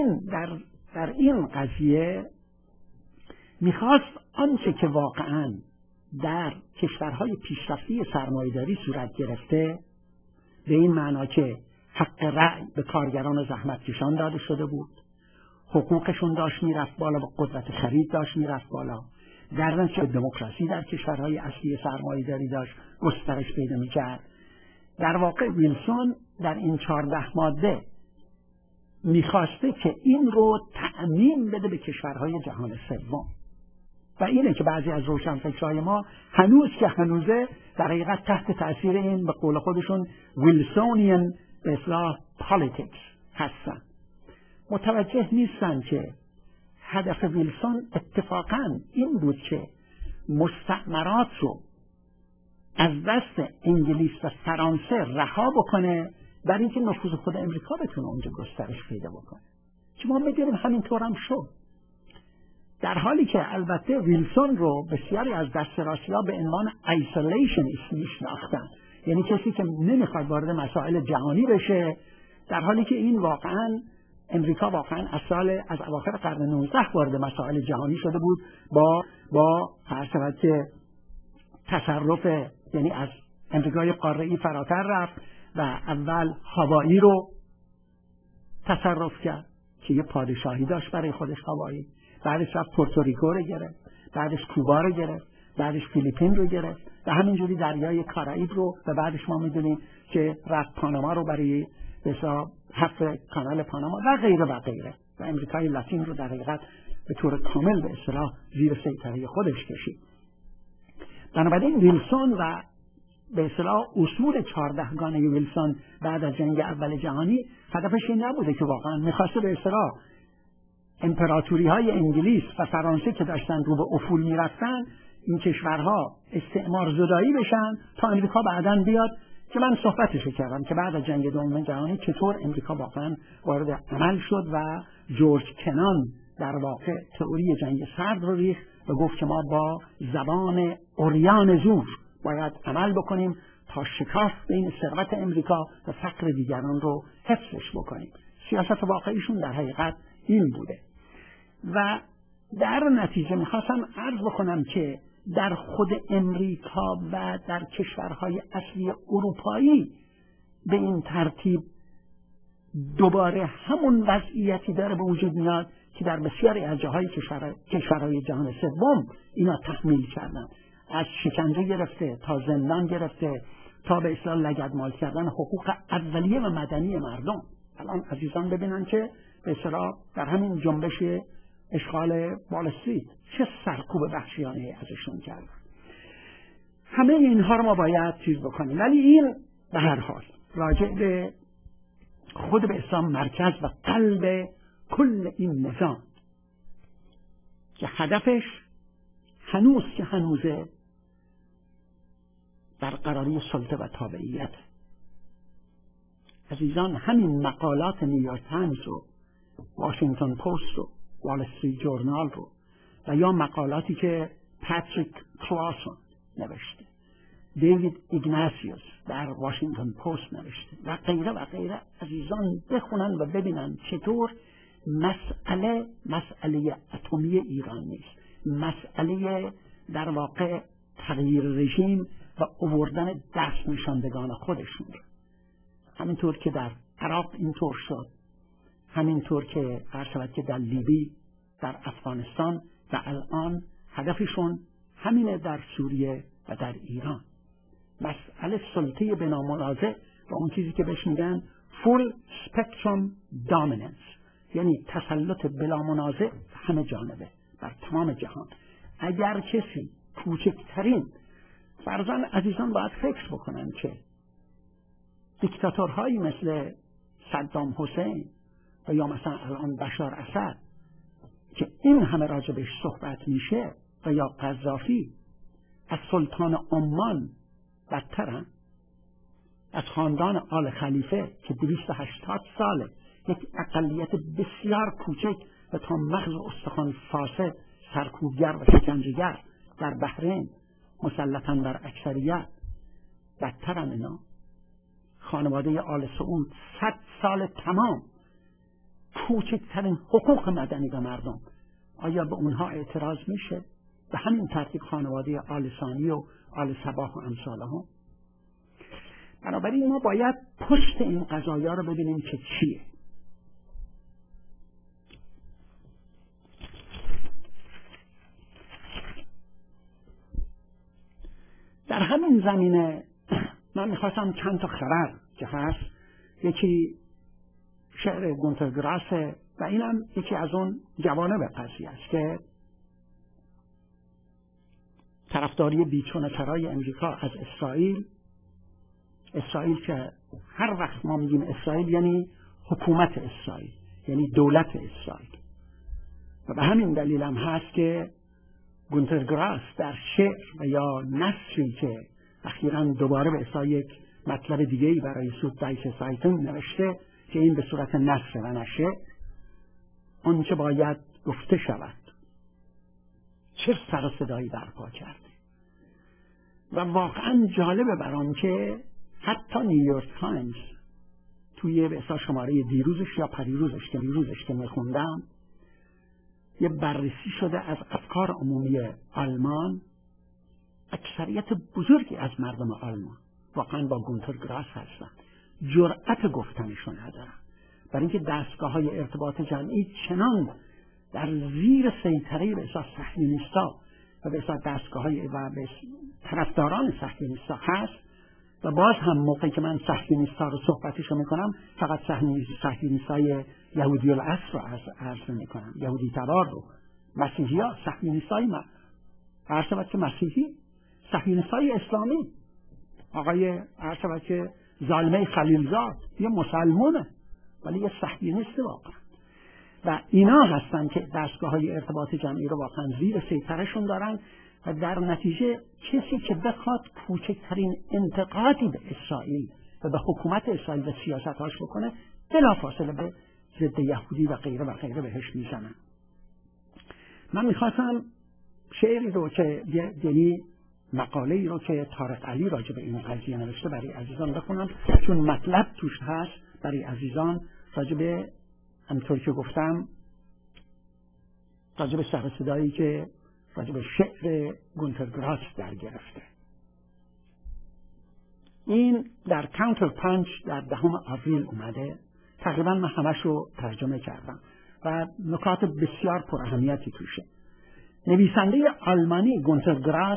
در این قضیه میخواست آنچه که واقعاً در کشورهای پیشرفته سرمایه‌داری صورت گرفته، به این معنا که حق رأی به کارگران و زحمتکشان داده شده بود، حقوقشون داشت میرفت بالا و قدرت خرید داشت میرفت بالا، در نتیجه دموکراسی در کشورهای اصلی سرمایه‌داری داشت گسترش پیدا می‌کرد. در واقع ویلسون در این 14 ماده میخواسته که این رو تأمین بده به کشورهای جهان سوم و اینه که بعضی از روشنفکرهای ما هنوز که هنوزه در حقیقت تحت تأثیر این به قول خودشون ویلسونیان به اصطلاح پالیتیکس هستن، متوجه نیستن که هدف ویلسون اتفاقاً این بود که مستعمرات رو از دست انگلیس و فرانسه رها بکنه برای اینکه نفوذ خود امریکا بتونه اونجا گسترش پیدا بکنه، که ما می‌دونیم همینطور هم شد. در حالی که البته ویلسون رو بسیاری از دستراسی‌ها به عنوان آیسولیشنیست میشناختن، یعنی کسی که نمیخواد وارد مسائل جهانی بشه، در حالی که این واقعاً امریکا واقعاً از اواخر قرن 19 وارد مسائل جهانی شده بود با فرض که تصرف، یعنی از امریکای قاره‌ای فراتر رفت و اول هاوایی رو تصرف کرد که یه پادشاهی داشت برای خودش هاوایی، بعدش رفت پورتوریکو رو گرفت، بعدش کوبا رو گرفت، بعدش فیلیپین رو گرفت و همینجوری دریای کارائیب رو، و بعدش ما میدونیم که رفت پاناما رو برای حفر کانال پاناما و غیره و غیره و امریکای لاتین رو در حقیقت به طور کامل به اصطلاح زیر سیطره خودش کشید. بنابراین ویلسون و به اصطلاح اصول 14 گانه ویلسون بعد از جنگ اول جهانی هدفش این نبوده که واقعا میخواسته به اصطلاح امپراتوری های انگلیس و فرانسه که داشتن رو به افول میرفتن، این کشورها استعمار زدایی بشن تا امریکا بعداً بیاد، که من صحبتش کردم که بعد از جنگ دوم جهانی چطور امریکا واقعا وارد عمل شد و جورج کنان در واقع تئوری جنگ سرد رو ریخت و گفت که ما با زبان عریان زور باید عمل بکنیم تا شکاف بین ثروت امریکا و فقر دیگران رو حفظش بکنیم. سیاست واقعیشون در حقیقت این بوده و در نتیجه میخواستم عرض بکنم که در خود امریکا و در کشورهای اصلی اروپایی به این ترتیب دوباره همون وضعیتی داره به وجود میاد که در بسیاری از جاهای کشورهای جهان سوم اینا تحمیل کردن، از شکنجه گرفته تا زندان گرفته تا به اصطلاح لگدمال کردن حقوق اولیه و مدنی مردم. الان عزیزان ببینن که به اصطلاح در همین جنبش اشغال وال استریت چه سرکوب وحشیانه ازشون کردن. همه اینها رو ما باید چیز بکنیم، ولی این به هر حال راجع به خود به اسلام مرکز و قلب کل این نظام که هدفش هنوز که هنوزه برقراری سلطه و تابعیت. عزیزان همین مقالات نیویورک تایمز و واشنگتن پست و وال استریت جورنال رو و یا مقالاتی که پاتریک کلاسون نوشته، دیوید ایگناسیوس در واشنگتن پست نوشته و غیره و غیره، عزیزان بخونن و ببینن چطور مسئله اتمی ایران نیست، مسئله در واقع تغییر رژیم و آوردن دست نشاندگان خودشون رو. همینطور که در عراق اینطور شد، همینطور که هر شود که در لیبی، در افغانستان و الان هدفشون همینه در سوریه و در ایران. مسئله سلطه بنامنازع و اون چیزی که بهش میگن full spectrum dominance، یعنی تسلط بلا منازع همه جانبه بر تمام جهان. اگر کسی کوچکترین فرزن عزیزان باید فکر بکنن که دیکتاتورهایی مثل صدام حسین و یا مثلا الان بشار اسد که این همه راجع بهش صحبت میشه و یا قذافی از سلطان عمان بدترن، از خاندان آل خلیفه که 280 ساله یک اقلیت بسیار کوچک و تا مغز استخوان فاسد سرکوبگر و شکنجهگر در بحرین مسلطاً بر اکثریت بدترن. اینا خانواده آل سعود 100 سال تمام کوچکترین حقوق مدنی به مردم. آیا به اونها اعتراض میشه؟ به همین ترتیب خانواده آل ثانی و آل صباح و امثالهم. بنابراین ما باید پشت این قضایا رو ببینیم که چیه. در همین زمینه من میخواستم چند تا خبر که هست، یکی شعر گونتر گراسه و اینم یکی از اون جوانب قضیه است که طرفداری بیچون و چرای امریکا از اسرائیل که هر وقت ما میگیم اسرائیل یعنی حکومت اسرائیل، یعنی دولت اسرائیل، و به همین دلیل هم هست که گونتر گراس در شعر و یا نثری که اخیراً دوباره به اصطلاح یک مطلب دیگه‌ای برای سوددایچ سایتون نوشته که این به صورت نثر و نشه، آنچه باید گفته شود چه سر و صدایی برپا کرده. و واقعاً جالبه برام که حتی نیویورک تایمز توی به اصطلاح شماره دیروزش یا پریروزش که میخوندم یه بررسی شده از افکار عمومی آلمان. اکثریت بزرگی از مردم آلمان واقعا با گونتر گراس هستن، جرأت گفتنشون ندارن، برای اینکه دستگاه‌های ارتباط جمعی چنان در زیر سیطره به اصطلاح صهیونیست‌ها و به اصطلاح دستگاه‌های و به طرفداران صهیونیست‌ها هست. و باز هم موقعی که من صهیونیست‌ها رو صحبتشو میکنم فقط صهیونیست‌های یهودی الاصل رو عرض میکنم، یهودی تبار رو، مسیحی‌ها، صهیونیست‌های عرض شود که مسیحی، صهیونیست‌های اسلامی، آقای عرض شود که ظالمه خلیلزاد یه مسلمانه ولی یه صهیونیست واقعا. و اینا هستن که دستگاه‌های ارتباط جمعی رو واقعا زیر سیطرهشون دارن و در نتیجه کسی که بخواد کوچکترین انتقادی به اسرائیل و به حکومت اسرائیل و سیاست‌هاش بکنه بلافاصله به ضد یهودی و غیره و غیره بهش میزنن. من میخواستم شعری رو که یعنی مقاله‌ای رو که طارق علی راجع به این قضیه نوشته برای عزیزان بخونم، چون مطلب توش هست برای عزیزان راجع به همونطور که گفتم راجع به سر صدایی که راجع به شعر گونتر گراس در گرفته. این در کانتر پانچ در 10 آوریل اومده. تقریبا من همش رو ترجمه کردم و نکات بسیار پر اهمیتی توشه. نویسنده آلمانی گونتر گراس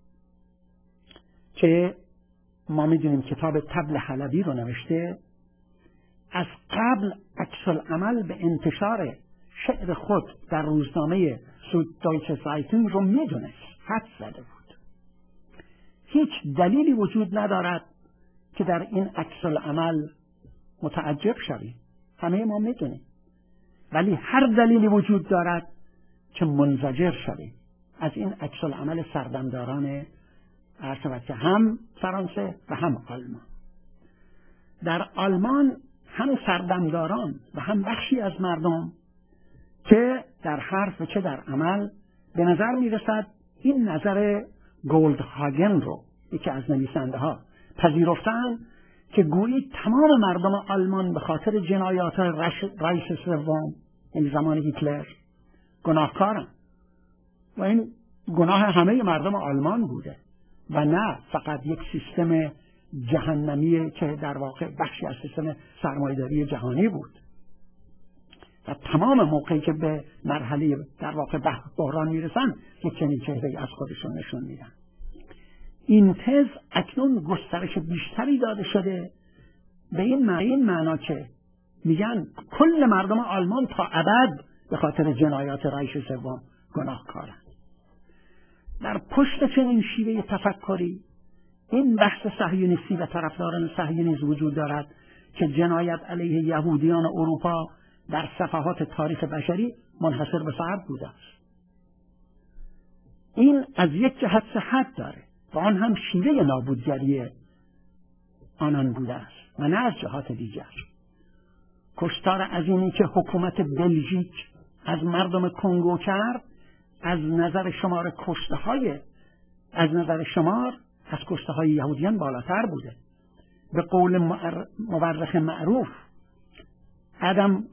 که ما میدونیم کتاب طبل حلبی رو نوشته، از قبل عکس‌العمل به انتشار شعر خود در روزنامه سوددایچه زایتون رو میدونست، حد زده بود. هیچ دلیلی وجود ندارد که در این عکس‌العمل متعجب شویم، همه ما میدونیم، ولی هر دلیلی وجود دارد که منزجر شویم از این عکس‌العمل سردمداران ارتباط که هم فرانسه و هم آلمان. در آلمان هم سردمداران و هم بخشی از مردم که در حرف و چه در عمل به نظر میرسد این نظر گولدهاگن رو یکی از نویسنده ها پذیرفتن که گویی تمام مردم آلمان به خاطر جنایات رئیس سوم یعنی زمان هیتلر گناهکارن و این گناه همه مردم آلمان بوده و نه فقط یک سیستم جهنمی که در واقع بخشی از سیستم سرمایه‌داری جهانی بود. و تمام موقعی که به مرحله در واقع بحران میرسن یک چنین چهره‌ای از خودشون نشون میدن. این تز اکنون گسترش بیشتری داده شده به این معنا که میگن کل مردم آلمان تا ابد به خاطر جنایات رئیس سوم گناهکارند. در پشت چنین شیوه تفکری این بحث صهیونیستی و طرفداران صهیونیسم وجود دارد که جنایت علیه یهودیان اروپا در صفحات تاریخ بشری منحصر به فرد بوده است. این از یک جهت صحت داره و آن هم شیوه نابودگری آنان بوده است و نه از جهات دیگر. کشتار عظیمی که حکومت بلژیک از مردم کنگو کرد از نظر از کشته های یهودیان بالاتر بوده. به قول مورخ معروف آدم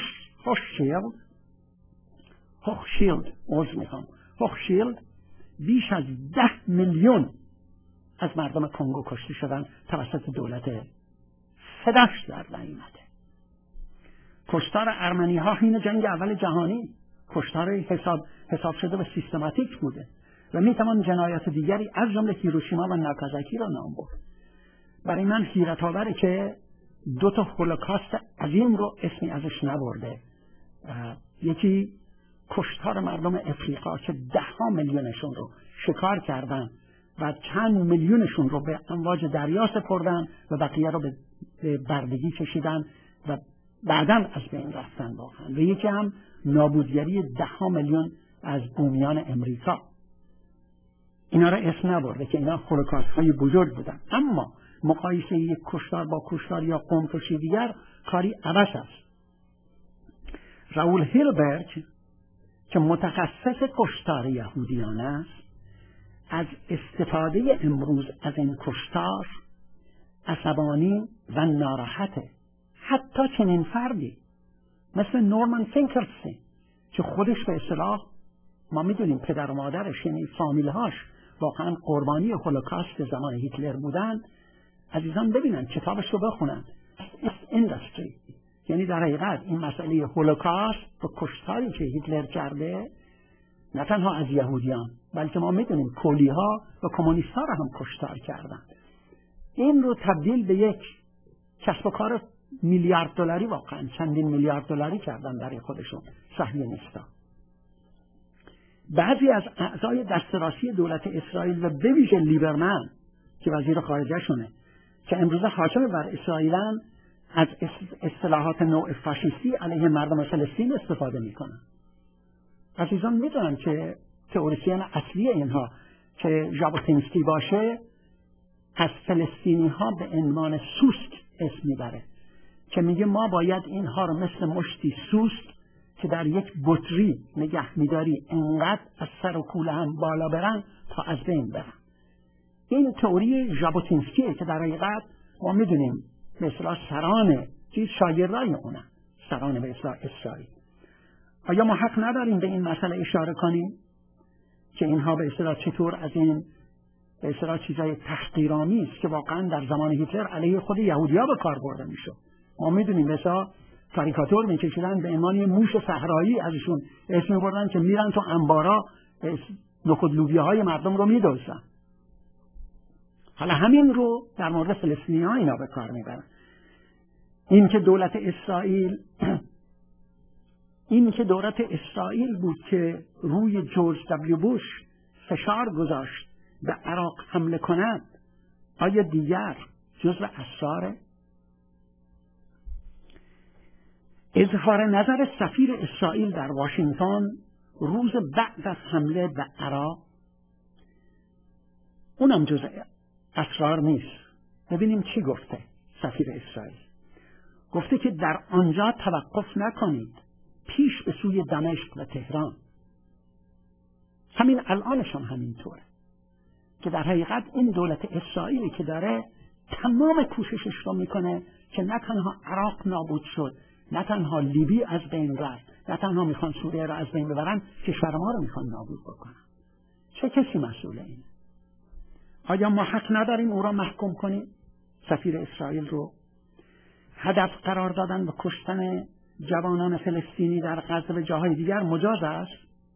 هوخشیلد بیش از 10 میلیون از مردم کنگو کشته شدن توسط دولت فدش در نیامده. کشتار ارمنی ها حین جنگ اول جهانی کشتار حساب شده و سیستماتیک بوده و میتوان جنایات دیگری از جمله هیروشیما و ناکازاکی را نام برد. برای من حیرت آوره که 2 هولوکاست عظیم رو اسمی ازش نبرده. یکی کشتار مردم افریقا که 10 میلیونشون رو شکار کردن و چند میلیونشون رو به امواج دریا سپردن و بقیه رو به بردگی کشیدن و بعداً از بین رفتن واقعا. و یکی هم نابودگری 10 میلیون از بومیان امریکا. اینا را اسم نبرده که اینا هولوکاست های بزرگ بودن. اما مقایسه یک کشتار با کشتار یا قوم کشی دیگر کاری عبث است. راول هیلبرگ که متخصص کشتار یهودیان است از استفاده امروز از این کشتار عصبانی و ناراحته. حتی چنین فردی مثل نورمن فینکلستین که خودش به اصطلاح ما میدونیم پدر و مادرش یعنی فامیلهاش واقعا قربانی هولوکاست زمان هیتلر بودن، عزیزان ببینن کتابش رو بخونن. اینداستری یعنی در حقیقت این مسئله هولوکاست و کشتاری که هیتلر کرده نه تنها از یهودیان بلکه ما میدونیم کولیها و کمونیست‌ها رو هم کشتار کردن. این رو تبدیل به یک کسب و کار میلیارد دلاری واقعا چندین میلیارد دلاری کردن برای خودشون صهیونیست‌ها. بعضی از اعضای دست راستی دولت اسرائیل و به ویژه لیبرمن که وزیر خارجه شونه که امروزه حاکم بر اسرائیلن از اصطلاحات نوع فاشیستی علیه مردم فلسطین استفاده میکنن. عزیزان میدونن که تئوریسین اصلی اینها که ژابوتینسکی باشه از فلسطینی ها به عنوان سوسک اسم میبره که میگه ما باید اینها رو مثل مشتی سوسک که در یک بطری نگه میداری انقدر از سر و کوله هم بالا برن تا از بین برن. این تئوری ژابوتینسکیه که در حقیقت ما میدونیم به اصطلاح سران شاگردای اونن، سران به اصطلاح اسرائیل. آیا ما حق نداریم به این مسئله اشاره کنیم که اینها به اصطلاح چطور از این به اصطلاح چیزای تحقیرآمیز که واقعا در زمان هیتلر علیه خود یهودی‌ها به کار برده میشد. ما میدونیم مثلا کاریکاتور میکشیدن به عنوان موش صحرایی ازشون اسم میبردن که میرن تو انبارا نخود لوبیاهای مردم رو میدزدن. حالا همین رو در مورد فلسطینی‌ها اینا به کار میبرن. این که دولت اسرائیل بود که روی جورج دبلیو بوش فشار گذاشت به عراق حمله کند، آیا دیگر جزو اسراره؟ اظهار نظر سفیر اسرائیل در واشنگتن روز بعد از حمله به عراق، اونم جزء اسرار نیست. ببینیم چی گفته سفیر اسرائیل. گفته که در آنجا توقف نکنید، پیش به سوی دمشق و تهران. همین الانشان همینطوره که در حقیقت این دولت اسرائیلی که داره تمام کوششش رو میکنه که نه تنها عراق نابود شد، نه تنها لیبی از بین رفت، نه تنها میخوان سوریه رو از بین ببرن، کشور ما رو میخوان نابود بکنن. چه کسی مسئول اینه؟ آیا ما حق نداریم او را محکوم کنیم؟ سفیر اسرائیل رو هدف قرار دادن به کشتن جوانان فلسطینی در غزه و جاهای دیگر مجاز است.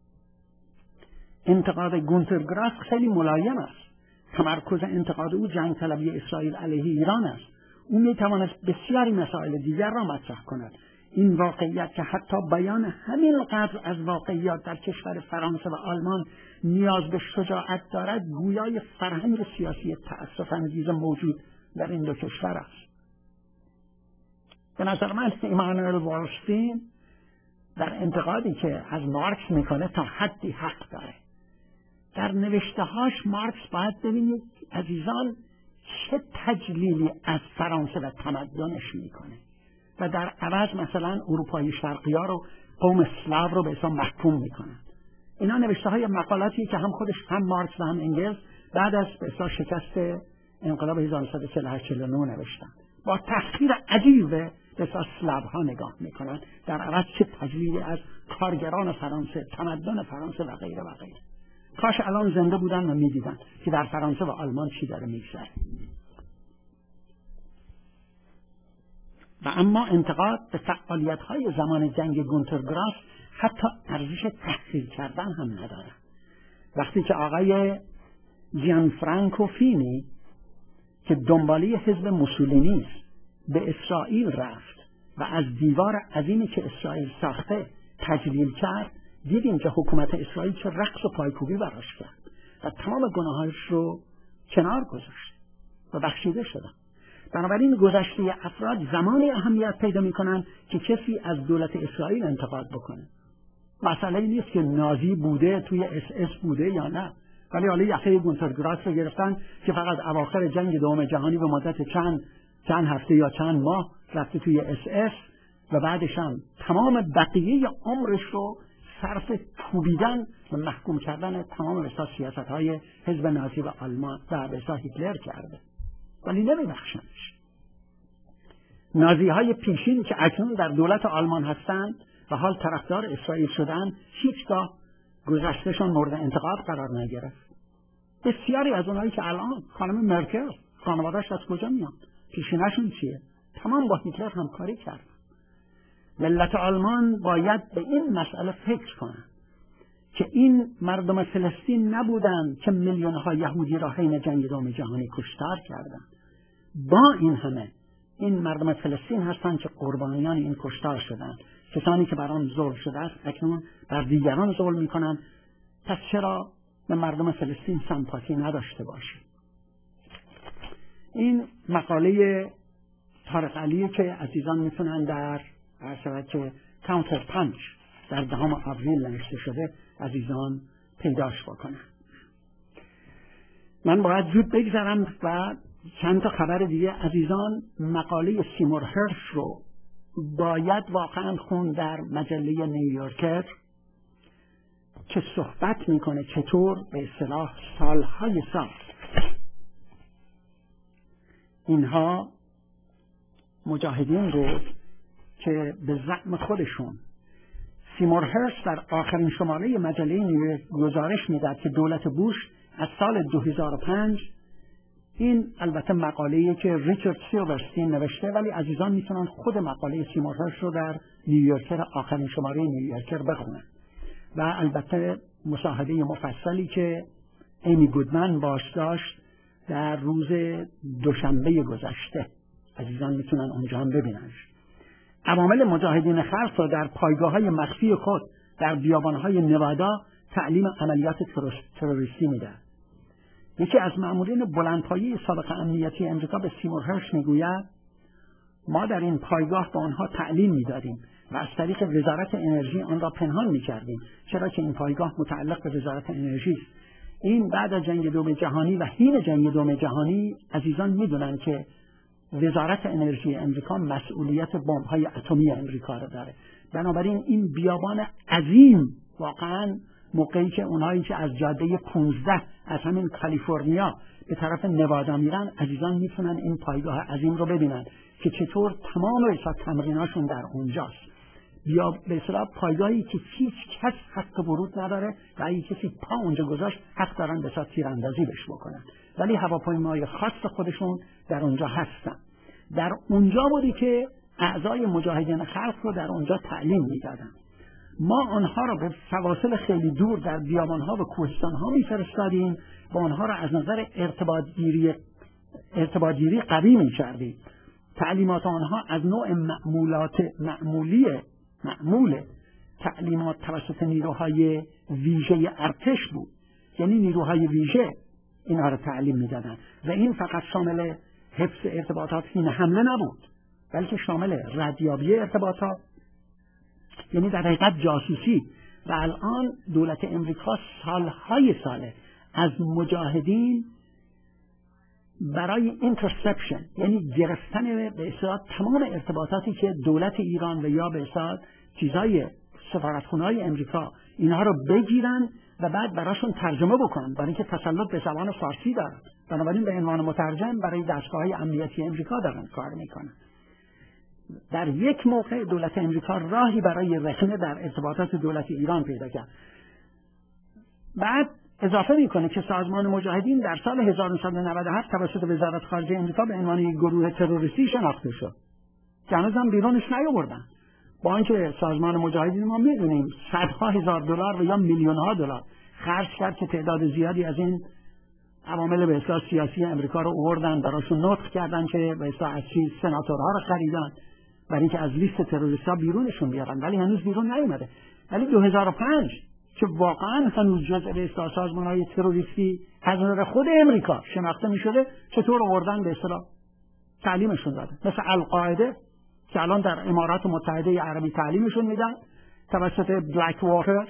انتقاد گونتر گراس خیلی ملایم است. تمرکز انتقاد او جنگ طلبی اسرائیل علیه ایران است. او میتواند بسیاری مسائل دیگر را مطرح کند. این واقعیت که حتی بیان همین قدر از واقعیات در کشور فرانسه و آلمان نیاز به شجاعت دارد، گویای فرهنگ سیاسی تأسف‌انگیز موجود در این دو کشور است. به نظر من ایمانوئل والشتین در انتقادی که از مارکس میکنه تا حدی حق داره. در نوشته‌هاش مارکس باید ببینید عزیزان چه تجلیلی از فرانسه و تمدنش میکنه و در عوض مثلا اروپای شرقی‌ها رو، قوم اسلاو رو به اسم محکوم میکنن. اینا نوشته‌های مقالاتی که هم خودش هم مارکس و هم انگلز بعد از به اصطلاح شکست انقلاب 1948-49 نوشتن. با تحقیر عجیب به اصطلاح اسلاوها نگاه میکنن، در عوض چه تجلیلی از کارگران فرانسه، تمدن فرانسه و غیره و غیره. کاش الان زنده بودن و میدیدن که در فرانسه و آلمان چی داره میگذره. و اما انتقاد به فعالیت‌های زمان جنگ گونتر گراس حتی ارزش تحقیر کردن هم نداره. وقتی که آقای جیانفرانکو فینی که دنباله حزب موسولینی است به اسرائیل رفت و از دیوار عظیمی که اسرائیل ساخته تجلیل کرد، دیدیم که حکومت اسرائیل چه رقص و پایکوبی براش کرد و تمام گناهاش رو کنار گذاشت و بخشیده شدن. بنابراین گذشته افراد زمانی اهمیت پیدا میکنن که کسی از دولت اسرائیل انتقاد بکنه. مسئله این نیست که نازی بوده، توی اس بوده یا نه، ولی حالا یخه گونتر گراس رو گرفتن که فقط اواخر جنگ دوم جهانی به مدت چند هفته یا چند ماه رفته توی اس و بعدش هم تمام بقیه عمرش رو صرف کوبیدن و محکوم کردن تمام سیاست‌های حزب نازی و آلمان و هیتلر کرده، ولی نمیبخشنش. نازی‌های پیشین که اکنون در دولت آلمان هستند و حال طرفدار اسرائیل شدن، هیچگاه گذشتهشون مورد انتقاد قرار نگرفت. بسیاری از اونایی که الان خانم مرکل خانواده‌اش از کجا میاد، پیشینه‌شون چیه، تمام با هیتلر همکاری کردن. ملت آلمان باید به این مسئله فکر کنن که این مردم فلسطین نبودند که میلیون‌ها یهودی را حین جنگ دوم جهانی کشتار کردند. با این همه این مردم فلسطین هستند که قربانیان این کشتار شدند. کسانی که بر آن ظلم شده است اکنون بر دیگران ظلم می‌کنند. پس چرا به مردم فلسطین سمپاتی نداشته باشیم؟ این مقاله طارق علی که عزیزان میتونن در که کانتر پانچ در 10 آوریل نوشته شده عزیزان پیداش بکنن. من باید زود بگذرم و چند تا خبر دیگه عزیزان. مقاله سیمور هرش رو باید واقعا خون در مجله نیویورکر که صحبت میکنه چطور به اصطلاح سالهای سال اینها مجاهدین رو که به زعم خودشون سیمور هرش در آخرین شماره مجله نیویورک گزارش میداد که دولت بوش از سال 2005، این البته مقاله‌ای که ریچارد سیلورستین نوشته، ولی عزیزان میتونن خود مقاله سیمور هرش رو در نیویورکر، آخرین شماره نیویورکر بخونن، و البته مصاحبه مفصلی که ایمی گودمن باش داشت در روز دوشنبه گذشته، عزیزان میتونن اونجا هم ببیننش. عوامل مجاهدین خلق را در پایگاه‌های مخفی خود در بیابان‌های نوادا تعلیم عملیات تروریستی میدهد. یکی از مأمورین بلندپایه سابق امنیتی امریکا به سیمور هرش میگوید ما در این پایگاه به آنها تعلیم میدادیم و از طریق وزارت انرژی آن را پنهان میکردیم، چرا که این پایگاه متعلق به وزارت انرژی است. این بعد از جنگ دوم جهانی و حین جنگ دوم جهانی عزیزان میدونن که وزارت انرژی امریکا مسئولیت بمب‌های اتمی امریکا را داره. بنابراین این بیابان عظیم، واقعاً موقعی که اونایی که از جاده 15 از همین کالیفرنیا به طرف نوادا میرن، عزیزان میتونن این پایگاه عظیم رو ببینن که چطور تمام تمریناشون در اونجاست. به اصطلاح پایگاهی که هیچ کس حق ورود نداره و اگه کسی پا اونجا گذاشت حق دارن به صورت تیراندازی بهش بکنن، ولی هواپیمای خاص خودشون در اونجا هستن. در اونجا بودی که اعضای مجاهدین خلق رو در اونجا تعلیم میدادن. ما آنها را به فواصل خیلی دور در بیابانها و کوهستانها میفرستادیم و آنها را از نظر ارتباطگیری قوی میکردیم. تعلیمات آنها از نوع معمول تعلیمات توسط نیروهای ویژه ارتش بود، یعنی نیروهای ویژه اینها را تعلیم میدادن و این فقط شامل حفظ ارتباطات حین حمله نبود، بلکه شامل ردیابی ارتباطات، یعنی در حقیقت جاسوسی. و الان دولت امریکا سالهای ساله از مجاهدین برای اینترسپشن، یعنی گرفتن به اصطلاح تمام ارتباطاتی که دولت ایران و یا به اصطلاح چیزای سفارتخونه‌های امریکا اینها رو بگیرن و بعد براشون ترجمه بکنن، برای اینکه تسلط به زبان فارسی دارن، بنابراین به عنوان مترجم برای دستگاه‌های امنیتی امریکا دارن کار میکنن. در یک موقع دولت امریکا راهی برای رخنه در ارتباطات دولت ایران پیدا کرد. بعد اضافه میکنه که سازمان مجاهدین در سال 1997 توسط وزارت خارجه امریکا به عنوان یک گروه تروریستی شناخته شد که هنوز هم بیرونش نیاوردن، با اینکه سازمان مجاهدین ما میدونیم صدها هزار دلار و یا میلیون‌ها دلار خرج کرد که تعداد زیادی از این عوامل به اصطلاح سیاسی امریکا رو آوردن، براشون نطق کردن که به اصطلاح از سناتورها رو خریدن برای اینکه از لیست تروریست‌ها بیرونشون بیارن، ولی هنوز بیرون نیومده. ولی 2005 که واقعا هنوز جزء به اصطلاح سازمان‌های تروریستی از نظر خود امریکا شناخته می‌شده، چطور آوردن به اصطلاح تعلیمشون دادن، مثل القاعده که الان در امارات متحده عربی تعلیمشون میدن توسط بلک واتر،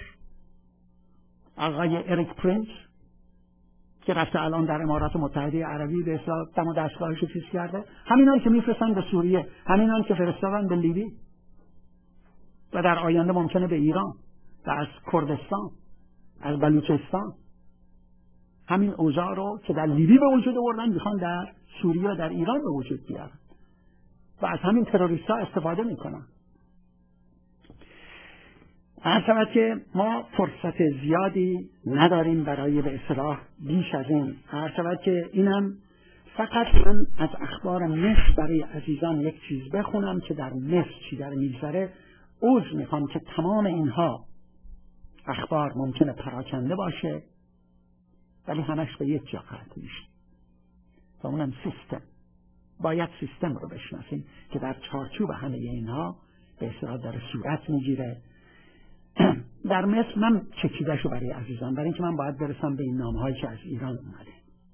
آقای اریک پرینس که رفته الان در امارات متحده عربی به اصطلاح دم و دستگاهش رو چیز کرده. همینان که میفرستن به سوریه، همینان که فرستادن به لیبی و در آینده ممکنه به ایران و از کردستان، از بلوچستان. همین اوضاع رو که در لیبی به وجود آوردن میخوان در سوریه و در ایران به وجود بیارن و از همین تروریست‌ها استفاده میکنن. هر شود که ما فرصت زیادی نداریم برای به اصطلاح بیش از این. هر شود که اینم فقط من از اخبار مصر برای عزیزان یک چیز بخونم که در مصر چی در میگذره. عذر میخوام که تمام اینها اخبار ممکنه پراکنده باشه، ولی همش به یک جا ختم میشه و اونم سیستم. باید سیستم رو بشناسیم که در چارچوب همه اینها به اصطلاح داره صورت میگیره. در مصر من چکیده‌شو برای عزیزان، برای اینکه من باید برسم به این نامه‌هایی که از ایران اومده.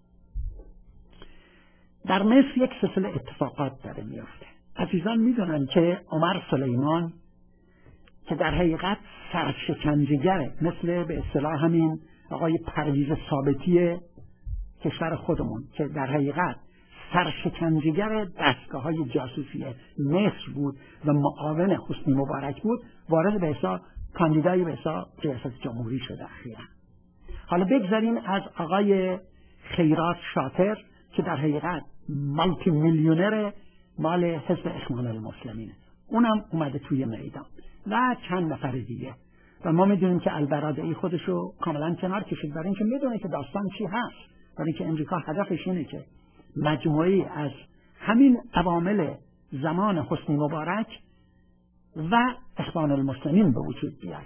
در مصر یک سلسله اتفاقات داره میفته. عزیزان میدونن که عمر سلیمان که در حقیقت سرشکنجه‌گره، مثل به اصطلاح همین آقای پرویز ثابتی کشور خودمون که در حقیقت سرشکنجه‌گر دستگاه‌های جاسوسی مصر بود و معاون حسنی مبارک بود، وارد به حساب کاندیدای به حساب ریاست جمهوری شده اخیراً. حالا بگذاریم از آقای خیرات شاطر که در حقیقت مالتی میلیونر مال حزب اخوان المسلمینه. اونم اومده توی میدان و چند نفر دیگه. و ما میدونیم که البرادعی خودشو کاملا کنار کشید برای اینکه میدونه که داستان چی هست، برای اینکه امریکا هدفش اینه که مجموعی از همین عوامل زمان حسنی مبارک و اخوان المسلمین به وجود بیاره.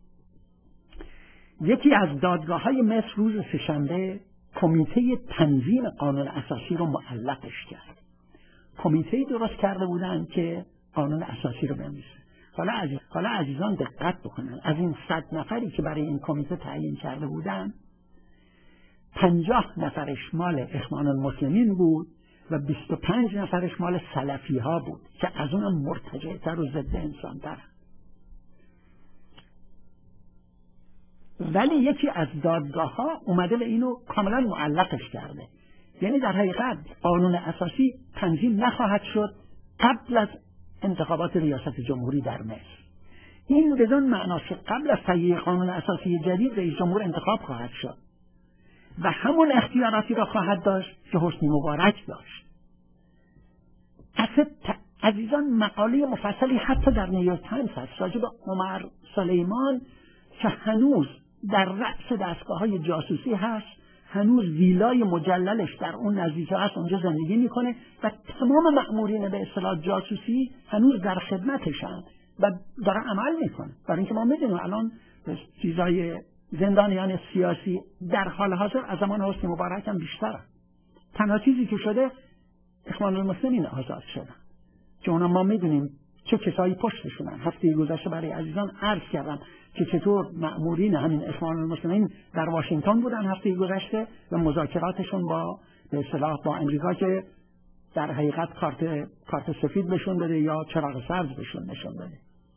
یکی از دادگاه‌های مصر روز سه‌شنبه کمیته تنظیم قانون اساسی رو معلقش کرد. کمیته درست کرده بودن که قانون اساسی رو بنویسه. حالا عزیزان دقت بکنن، از این 100 نفری که برای این کمیته تعیین کرده بودن 50 نفرش مال اخوان المسلمین بود و 25 نفرش مال سلفی ها بود که از اونم مرتجع‌تر و ضد انسان تر. ولی یکی از دادگاه ها اومده و اینو کاملا معلقش کرده، یعنی در حقیقت قانون اساسی تنظیم نخواهد شد قبل از انتخابات ریاست جمهوری در مصر. این بدون معناست که قبل از تهیه قانون اساسی جدید رئیس جمهور انتخاب خواهد شد و همون اختیاراتی را خواهد داشت که حسنی مبارک داشت. عزیزان مقاله مفصلی حتی در نیویورک تایمز هست راجع به عمر سلیمان که هنوز در رأس دستگاه‌های جاسوسی هست، هنوز ویلای مجللش در اون نزدیکی هست، اونجا زندگی میکنه و تمام مأمورین به اصطلاح جاسوسی هنوز در خدمتشن و داره عمل میکنه. برای اینکه ما میدونیم الان چیزای زندانیان سیاسی در حال حاضر از زمان حسنی مبارک هم بیشتره. تنها چیزی که شده اخوان المسلمین آزاد شدن که اونا ما میدونیم چه کسایی پشتشونن. هفته گذشته برای عزیزان عرض کردم که چطور مأمورین همین اخوان المسلمین در واشنگتن بودن هفته گذشته و مذاکراتشون با به اصطلاح با امریکا که در حقیقت کارت سفید بهشون بده یا چراغ سبز بهشون نشون بده.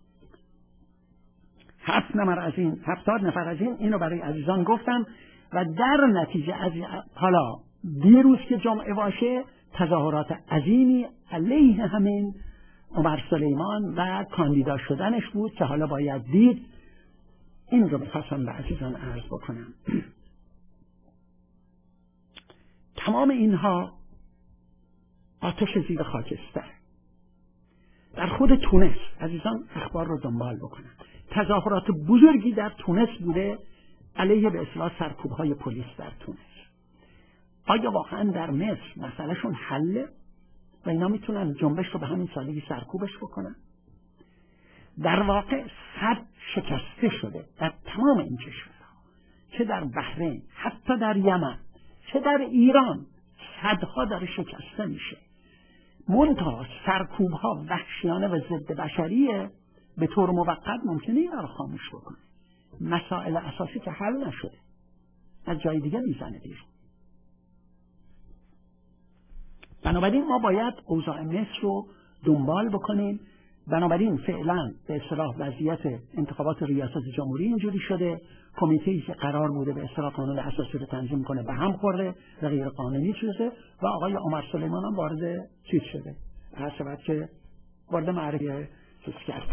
70 نفر از اینو برای عزیزان گفتم و در نتیجه از حالا دیروز که جمعه باشه تظاهرات عظیمی علیه همین عمر سلیمان و کاندیدا شدنش بود که حالا باید دید. این رو می‌خواستم به عزیزان عرض بکنم. تمام اینها آتش زیر خاکستر. در خود تونس عزیزان اخبار رو دنبال بکنن، تظاهرات بزرگی در تونس بوده علیه به اصطلاح سرکوب‌های پلیس در تونس. آیا واقعا در مصر مسئلهشون حله و اینا میتونن جنبش رو به همین سادگی سرکوبش بکنن؟ در واقع صد شکسته شده در تمام این کشورها، چه در بحرین، حتی در یمن، چه در ایران، صدها داره شکسته میشه. منتها سرکوب‌ها وحشیانه و ضد بشریه، به طور موقت ممکنه اینا رو خاموش بکنه. مسائل اساسی که حل نشده از جای دیگه میزنه بیرون. بنابراین ما باید اوضاع مصر رو دنبال بکنیم. بنابراین فعلا به اصطلاح وضعیت انتخابات ریاست جمهوری اینجوری شده، کمیته‌ای که قرار بوده به اصطلاح قانون اساسی رو تنظیم کنه به هم خورده و غیر قانونی شده و آقای عمر سلیمان هم وارد چیز شده، هر شود که وارد معرکه چیز کرده.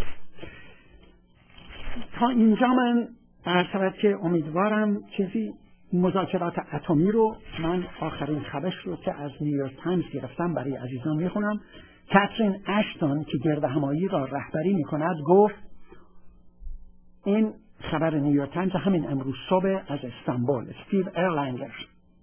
تا اینجا من هر شود که امیدوارم چیزی مذاکرات اتمی رو من آخرین خبرش رو که از نیویورک تایمز گرفتم برای عزیزان میخونم. کاترین اشتون که گردهمایی را رهبری میکند گفت، این خبر نیویورک تایمز همین امروز صبح از استانبول، استیو ایرلنگر،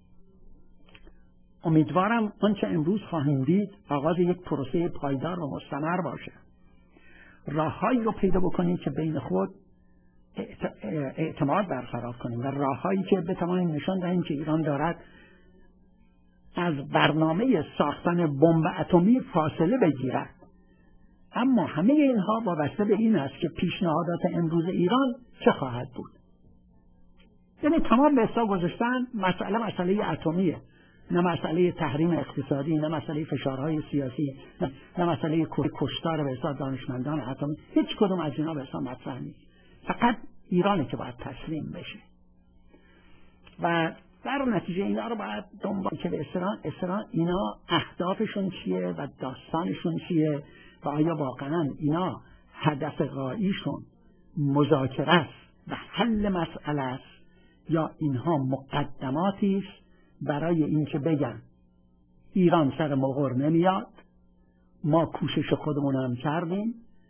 امیدوارم آنچه امروز خواهیم دید آغاز یک پروسه پایدار و مستمر باشه. راههایی رو پیدا بکنیم که بین خود اعتماد برقرار کنیم و راههایی که بتوانیم نشان دهیم که ایران دارد از برنامه ساختن بمب اتمی فاصله بگیرد. اما همه اینها وابسته به این است که پیشنهادات امروز ایران چه خواهد بود. یعنی تمام به حساب گذاشتن مسئله اتمیه، نه مسئله تحریم اقتصادی، نه مسئله فشارهای سیاسی، نه مسئله کشتار به حساب دانشمندان اتمی. هیچ کدوم از اینا به حساب مطرح نیست. فقط ایرانه که باید تسلیم بشه و در نتیجه اینا رو باید دنبال که به اصطلاح اینا اهدافشون چیه و داستانشون چیه و آیا واقعا اینا هدف غاییشون مذاکره است و حل مسئله است یا اینها مقدماتی است برای اینکه بگن ایران سر مغر نمیاد، ما کوشش خودمون هم کردیم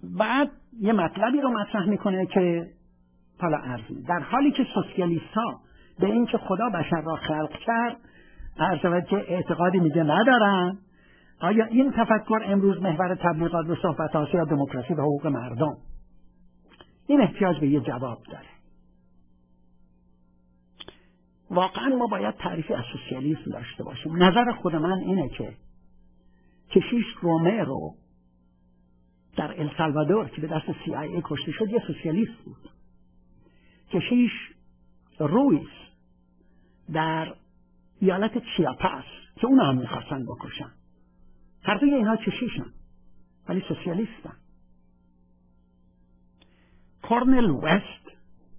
بعد یه مطلبی رو مطرح میکنه که حالا عرض می‌کنم. در حالی که سوسیالیست ها به این که خدا بشر را خلق کرد عرض که اعتقادی میگه ندارن، آیا این تفکر امروز محور تبلیغات و صحبت یا دموکراسی و حقوق مردم؟ این احتیاج به یه جواب داره. واقعا ما باید تعریفی از سوسیالیسم داشته باشیم. نظر خود من اینه که کشیش رومرو در السالوادور که به دست CIA کشته شد یه سوسیالیست بود. کشیش رویس در ایالت چیاپاس که اونا هم میخواستن بکشن، هر دوی اینها کشیشن ولی سوسیالیستن. کورنل وست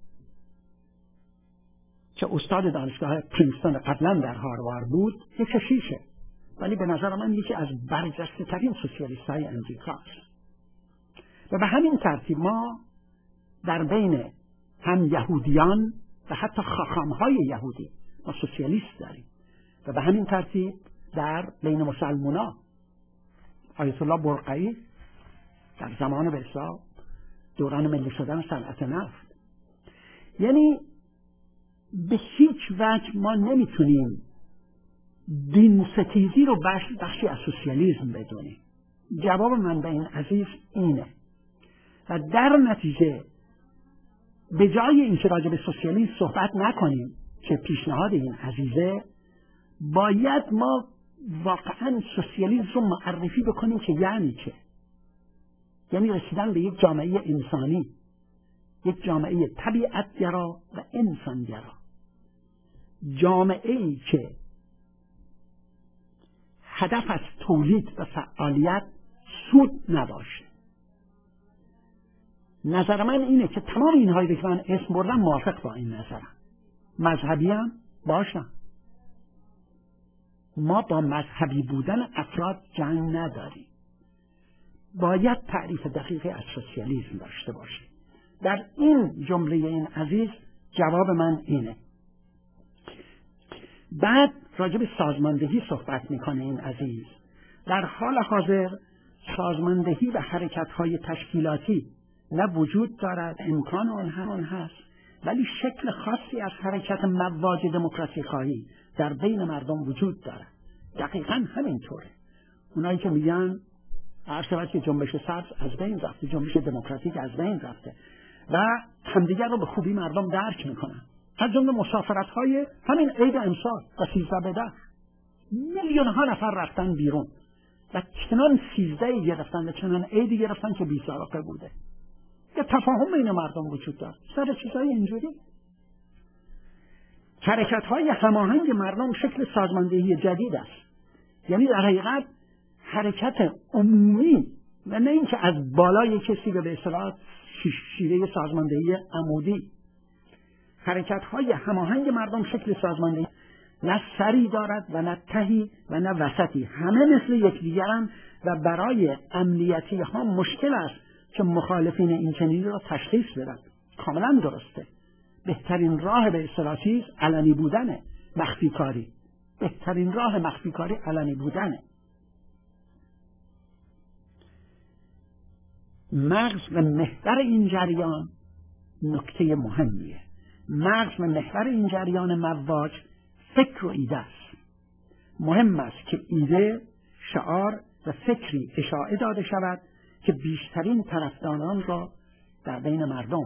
که استاد دانشگاه پرینستون قبلا در هاروارد بود یک کشیشه، ولی به نظر من یکی از برجسته ترین سوسیالیست های امریکاست. و به همین ترتیب ما در بین هم یهودیان و حتی خاخامهای یهودی ما سوسیالیست داریم و به همین ترتیب در بین مسلمونا آیت الله برقعی در زمان به اصطلاح دوران ملی شدن صنعت نفت. یعنی به هیچ وجه ما نمیتونیم دین ستیزی رو بخشی از سوسیالیسم بدونیم. جواب من به این عزیز اینه و در نتیجه به جای اینکه راجع به سوسیالیسم صحبت نکنیم که پیشنهاد این عزیزه، باید ما واقعا سوسیالیسم رو معرفی بکنیم که یعنی چه. یعنی رسیدن به یک جامعه انسانی، یک جامعه طبیعت‌گرا و انسان‌گرا، جامعه‌ای که هدف از تولید و فعالیت سود نباشه. نظر من اینه که تمام اینهایی که من اسم بردم موافق با این نظرم. مذهبی هم باشم، ما با مذهبی بودن افراد جنگ نداریم. باید تعریف دقیقی از سوسیالیسم داشته باشیم. در این جمله این عزیز جواب من اینه. بعد راجع به سازماندهی صحبت میکنه این عزیز. در حال حاضر سازماندهی و حرکت‌های تشکیلاتی نه وجود دارد، امکان آن هست، ولی شکل خاصی از حرکت مواج دموکراسی خواهی در بین مردم وجود دارد. دقیقاً همینطوره. اونایی که میگن عرض که جنبش سبز از بین رفته، جنبش دموکراتیک از بین رفته و همدیگر رو به خوبی مردم درک میکنن. از جمله مسافرت‌های همین عید امسال و 13 به 10 میلیون‌ها نفر رفتن بیرون و چنان 13 گرفتن و چنان عیدی گرفتن که بی‌سابقه بوده. یه تفاهم بین مردم وجود داره سر چیزای اینجوری. حرکت‌های هماهنگ مردم شکل سازماندهی جدید است. یعنی در حقیقت حرکت عمومی و نه اینکه از بالای کسی به اصطلاح شیوه سازماندهی عمودی. حرکت‌های هماهنگ مردم شکل سازماندهی نه سری دارد و نه تهی و نه وسطی، همه مثل یکدیگرند و برای امنیتی ها مشکل است که مخالفین این چنینی را تشخیص بدن. کاملا درسته. بهترین راه به اصطلاح علنی بودنه، مخفی کاری. بهترین راه مخفی کاری علنی بودنه. مغز و محور این جریان نکته مهمیه. مغز و محور این جریان مواج فکر و ایده است. مهم است که ایده، شعار و فکری اشاعه داده شود که بیشترین طرفداران را در بین مردم.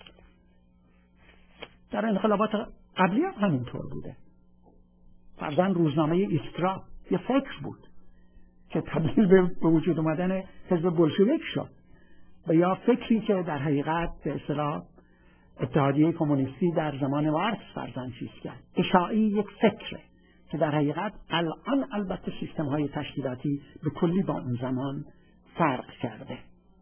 در انقلابات قبلی هم همینطور بوده. فرضاً روزنامه ایسکرا یه فکر بود که تبدیل به وجود اومدن حزب بولشویک شد و یا فکری که در حقیقت به اصطلاح اتحادیه کمونیستی در زمان مارکس فرضاً چیز کرد. اشاعی یک فکره که در حقیقت الان البته سیستم‌های تشکیلاتی به کلی با اون زمان فرق کرده.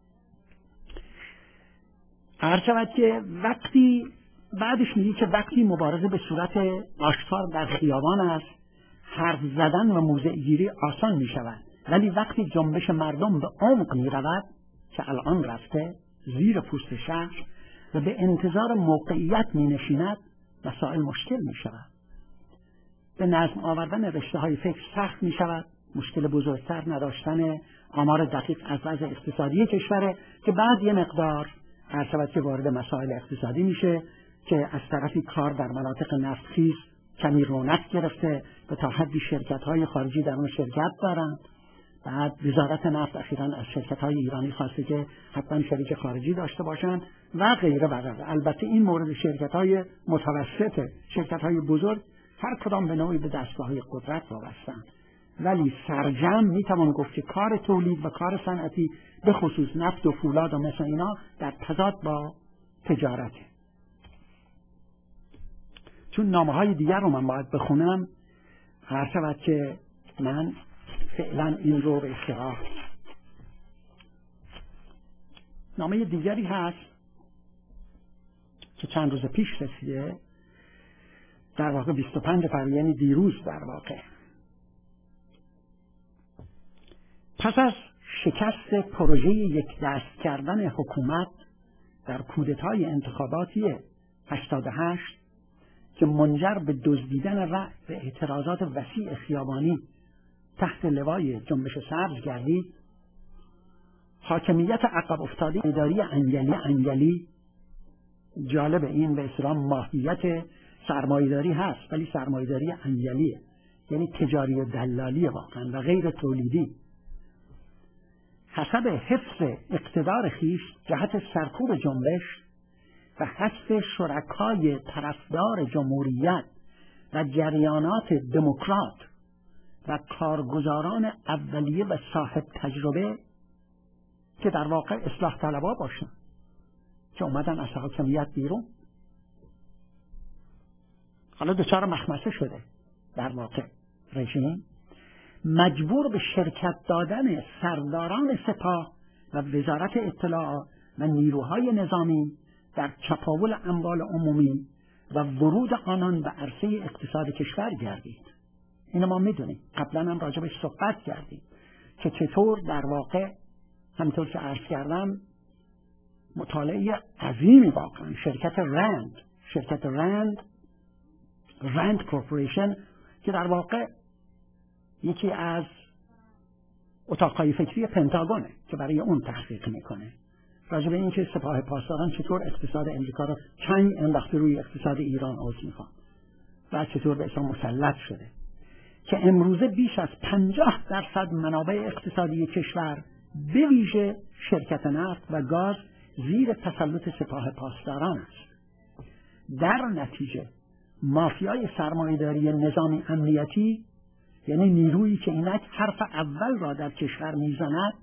عرض شود که وقتی بعدش میگه که وقتی مبارزه به صورت آشکار در خیابان است، حرف زدن و موضع‌گیری آسان می شود، ولی وقتی جنبش مردم به عمق می رود که الان رفته زیر پوست شهر و به انتظار موقعیت می نشیند، مسائل مشکل می شود. به نظم آوردن رشته های فکر سخت می شود مشکل بزرگتر نداشتن آمار دقیق از وضع اقتصادی کشوره که بعد یه مقدار هر شود که وارد مسائل اقتصادی میشه که از طرفی کار در مناطق نفتخیز کمی رونق گرفته و تا حدی شرکت‌های خارجی در اون شرکت دارن. بعد وزارت نفت اخیراً از شرکت‌های ایرانی خواسته که حتما شریک خارجی داشته باشن و غیره و غیره. البته این مورد شرکت‌های متوسط، شرکت‌های بزرگ هر کدام به نوعی به دستگاه‌های قدرت وابسته‌اند، ولی سرجم میتوان گفت که کار تولید و کار صنعتی به خصوص نفت و فولاد و مثل اینا در تضاد با تجارته. چون نامه‌های دیگر رو من باید بخونم، هر شود که من فعلا این رو به اصطلاح نامه دیگری هست که چند روز پیش رسیده، در واقع 25 فروریه، یعنی دیروز در واقع. پس از شکست پروژه یک دست کردن حکومت در کودتای انتخاباتی 88 که منجر به دزدیدن رأی و اعتراضات وسیع خیابانی تحت لوای جنبش سبز گردید، حاکمیت عقب افتاده اداری انگلی جالب این به اصطلاح ماهیت سرمایه‌داری هست، ولی سرمایه‌داری انگلیه، یعنی تجاری و دلالی واقعا و غیر تولیدی، حسب حفظ اقتدار خیش جهت سرکوب جنبش و حذف شرکای طرفدار جمهوریت و جریانات دموکرات و کارگزاران اولیه و صاحب تجربه که در واقع اصلاح طلبها باشن که اومدن از حاکمیت بیرون، حالا دچار مخمسه شده در واقع رژیم، مجبور به شرکت دادن سرداران سپاه و وزارت اطلاعات و نیروهای نظامی در چپاول اموال عمومی و ورود آنان به عرصه اقتصاد کشور گردید. اینو ما میدونیم، قبلا هم راجبش صحبت کردیم که چطور در واقع همطور که عرض کردم مطالعه عظیمی واقعا شرکت رند کورپوریشن که در واقع یکی از اتاقهای فکری پنتاگونه که برای اون تحقیق میکنه راجب این که سپاه پاسداران چطور اقتصاد امریکا رو چنگ انداخته روی اقتصاد ایران عضو میخوان و چطور به اسم مسلط شده، که امروزه بیش از 50% منابع اقتصادی کشور به ویژه شرکت نفت و گاز زیر تسلط سپاه پاسداران است. در نتیجه مافیای سرمایه‌داری نظامی امنیتی، یعنی نیرویی که اینک حرف اول را در کشور میزند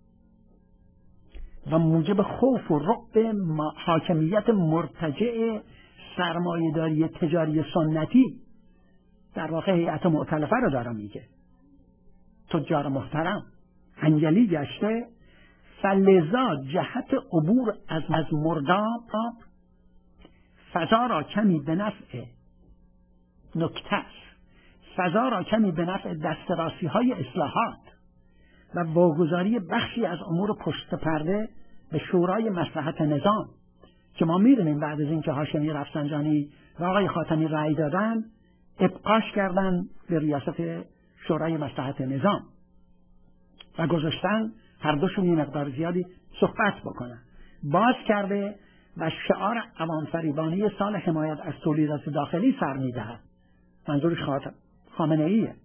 و موجب خوف و رعب حاکمیت مرتجع سرمایه‌داری تجاری سنتی، در واقع هیئت مؤتلفه رو داره میگه، تجار محترم انگلی گشته، فلذا جهت عبور از مرداب فضا را کمی به نفع دسترسی های اصلاحات و واگذاری بخشی از امور پشت پرده به شورای مصلحت نظام که ما میدونیم بعد از اینکه هاشمی رفسنجانی و آقای خاتمی رأی دادن ابقاش کردن به ریاست شورای مصلحت نظام و گذاشتن هر دوشون یه مقدار زیادی صحبت بکنن. باز کرده و شعار عوام فریبانی سال حمایت از تولیدات داخلی سر میدهد. منظورش خامنه ایه.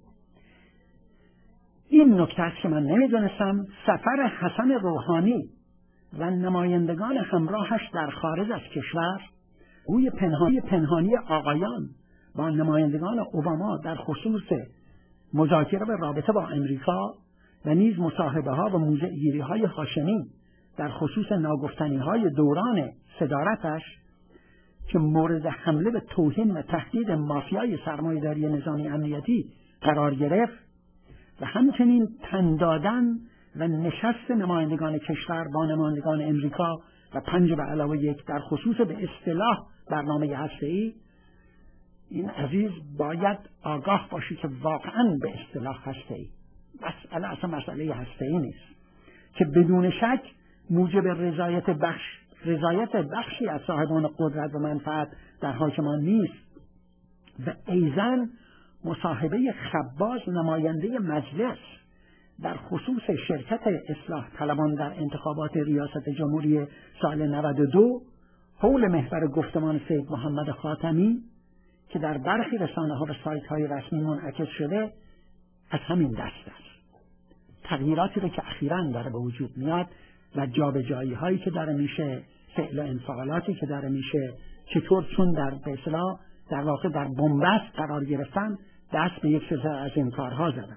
این نکته است که من نمیدونستم. سفر حسن روحانی و نمایندگان همراهش در خارج از کشور، روی پنهانی آقایان با نمایندگان اوباما در خصوص مذاکره و رابطه با امریکا و نیز مصاحبه ها و موضع‌گیری های هاشمی در خصوص ناگفتنی های دوران صدارتش که مورد حمله به توهین و تهدید مافیای سرمایه‌داری نظامی امنیتی قرار گرفت و همچنین تن دادن و نشست نمایندگان کشور با نمایندگان امریکا و 5+1 در خصوص به اصطلاح برنامه هسته‌ای، این عزیز باید آگاه باشی که واقعاً به اصطلاح هسته‌ای مسئله اصلا مسئله هسته‌ای نیست که بدون شک موجب رضایت بخشی از صاحبان قدرت و منفعت در حاکمان نیست و ایضاً مصاحبه خباز نماینده مجلس در خصوص شرکت اصلاح طلبان در انتخابات ریاست جمهوری سال 92 حول محور گفتمان سید محمد خاتمی که در برخی رسانه‌ها و سایت‌های رسمی منعکس شده از همین دست است. تغییراتی رو که اخیراً داره به وجود میاد و جابجایی‌هایی که داره میشه، فعل و انفعالاتی که داره میشه، چطور چون در واقع در بنبست قرار گرفتن دست به یک سلسله از این کارها زدن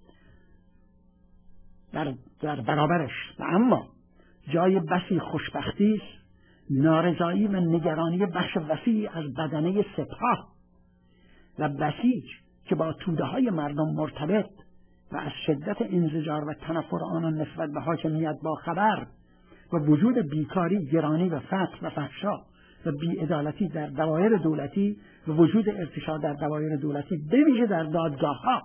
در برابرش. و اما جای بسی خوشبختی است نارضایی و نگرانی بخش وسیعی از بدنه سپاه و بسیج که با توده‌های مردم مرتبط و از شدت انزجار و تنفر آنان نسبت به حاکمیت با خبر و وجود بیکاری، گرانی و فقر و فحشا و بی‌عدالتی در دوایر دولتی و وجود ارتشاد در دوایر دولتی به ویژه در دادگاه‌ها.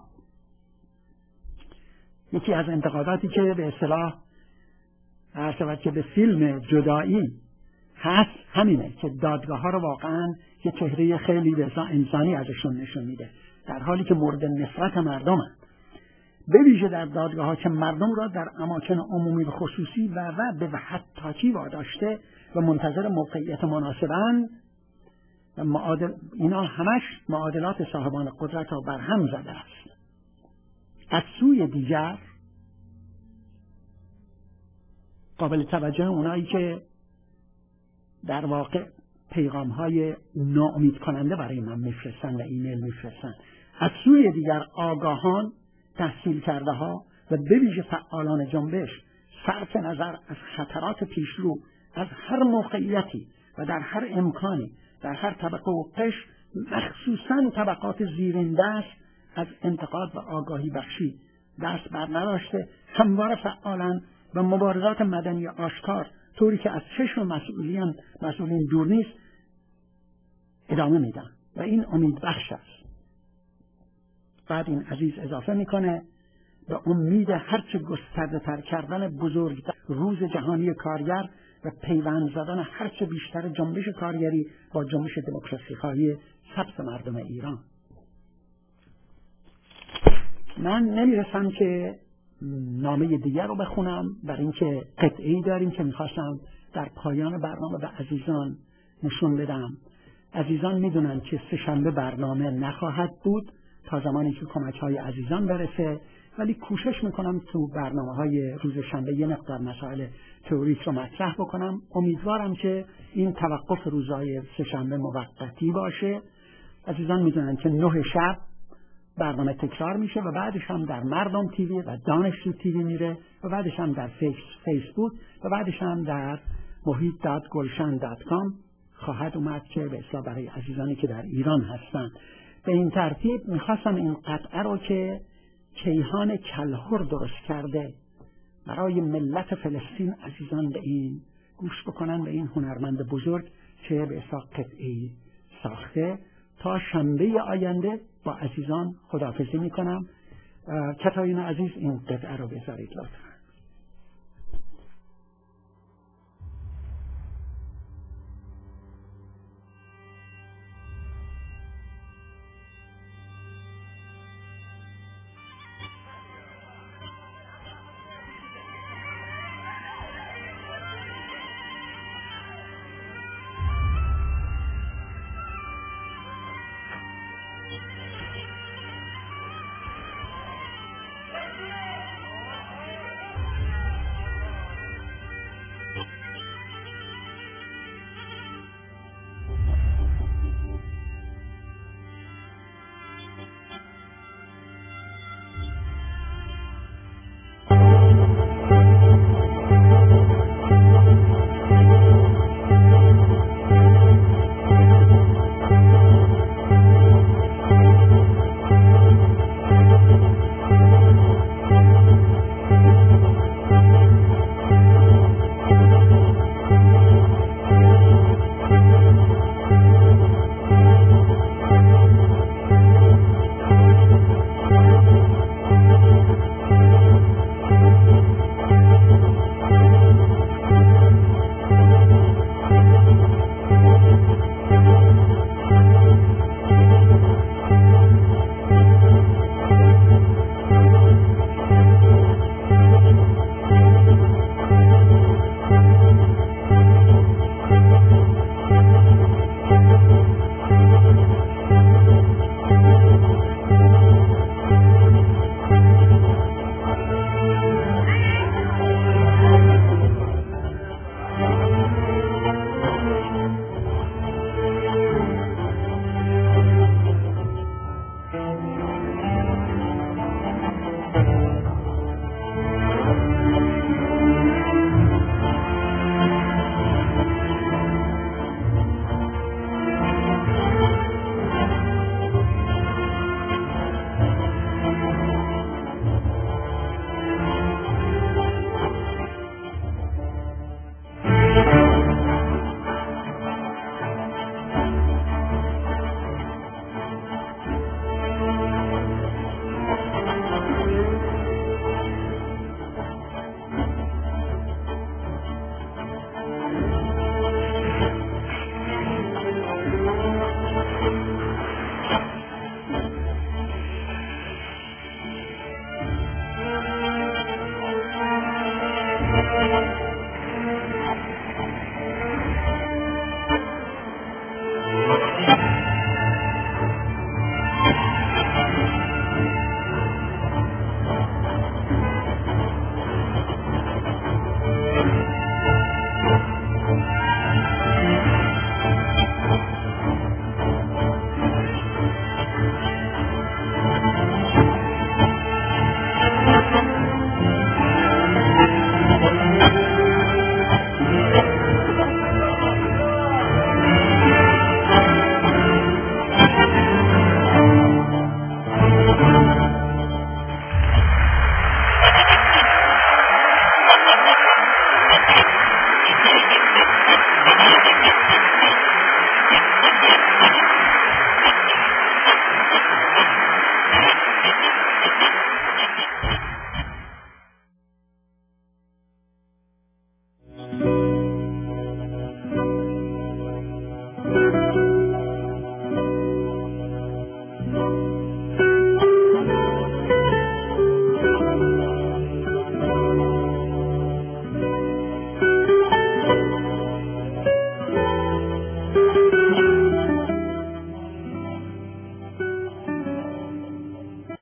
یکی از انتقاداتی که به اصطلاح که به فیلم جدایی هست همینه که دادگاه‌ها رو واقعاً یه چهره خیلی انسانی ازشون نشون میده، در حالی که مورد نفرت مردمن، به ویژه در دادگاه‌ها که مردم را در اماکن عمومی و خصوصی و به حتی واداشته و منتظر موقعیت مناسبند و اینا همش معادلات صاحبان قدرت را برهم زده است. از سوی دیگر قابل توجه اونایی که در واقع پیغام‌های ناامید کننده برای من میفرستن و ایمیل میفرستن، از سوی دیگر آگاهان، تحصیل کرده ها و به ویژه فعالان جنبش صرف نظر از خطرات پیشرو از هر موقعیتی و در هر امکانی در هر طبقه و قشر، مخصوصاً طبقات زیرین دست، از انتقاد و آگاهی بخشی دست بر نداشته همواره فعالن و مبارزات مدنی آشکار طوری که از چشم مسئولین دور نیست ادامه میدن و این امید بخش است. بعد این عزیز اضافه میکنه به امید هرچه گسترده تر کردن بزرگ روز جهانی کارگر و پیوند زدن هرچه بیشتر جنبش کارگری با جنبش دموکراسی خواهی سبز مردم ایران. من نمیرسم که نامه دیگر رو بخونم، برای اینکه قطعه‌ای داریم که میخواستم در پایان برنامه به عزیزان نشون بدم. عزیزان میدونن که سه‌شنبه برنامه نخواهد بود تا زمانی که کمک‌های عزیزان برسه، ولی کوشش میکنم تو برنامه‌های روز شنبه یه مقدار مسائل تئوریک رو مطرح بکنم. امیدوارم که این توقف روزهای سه‌شنبه موقتی باشه. عزیزان میدونن که 9 شب برنامه تکرار میشه و بعدش هم در مردم تیوی و دانشجو تیوی میره و بعدش هم در فیسبوک و بعدش هم در mohit.gulshan.com خواهد اومد که به اصطلاح برای عزیزانی که در ایران هستن. به این ترتیب میخواستم این قطعه رو که کیهان کلهر درست کرده برای ملت فلسطین عزیزان به این گوش بکنن، به این هنرمند بزرگ که به اصطلاح قطعه ساخته. تا شنبه آینده با عزیزان خداحافظی میکنم. کتایین عزیز این قطعه رو بذارید لطفا.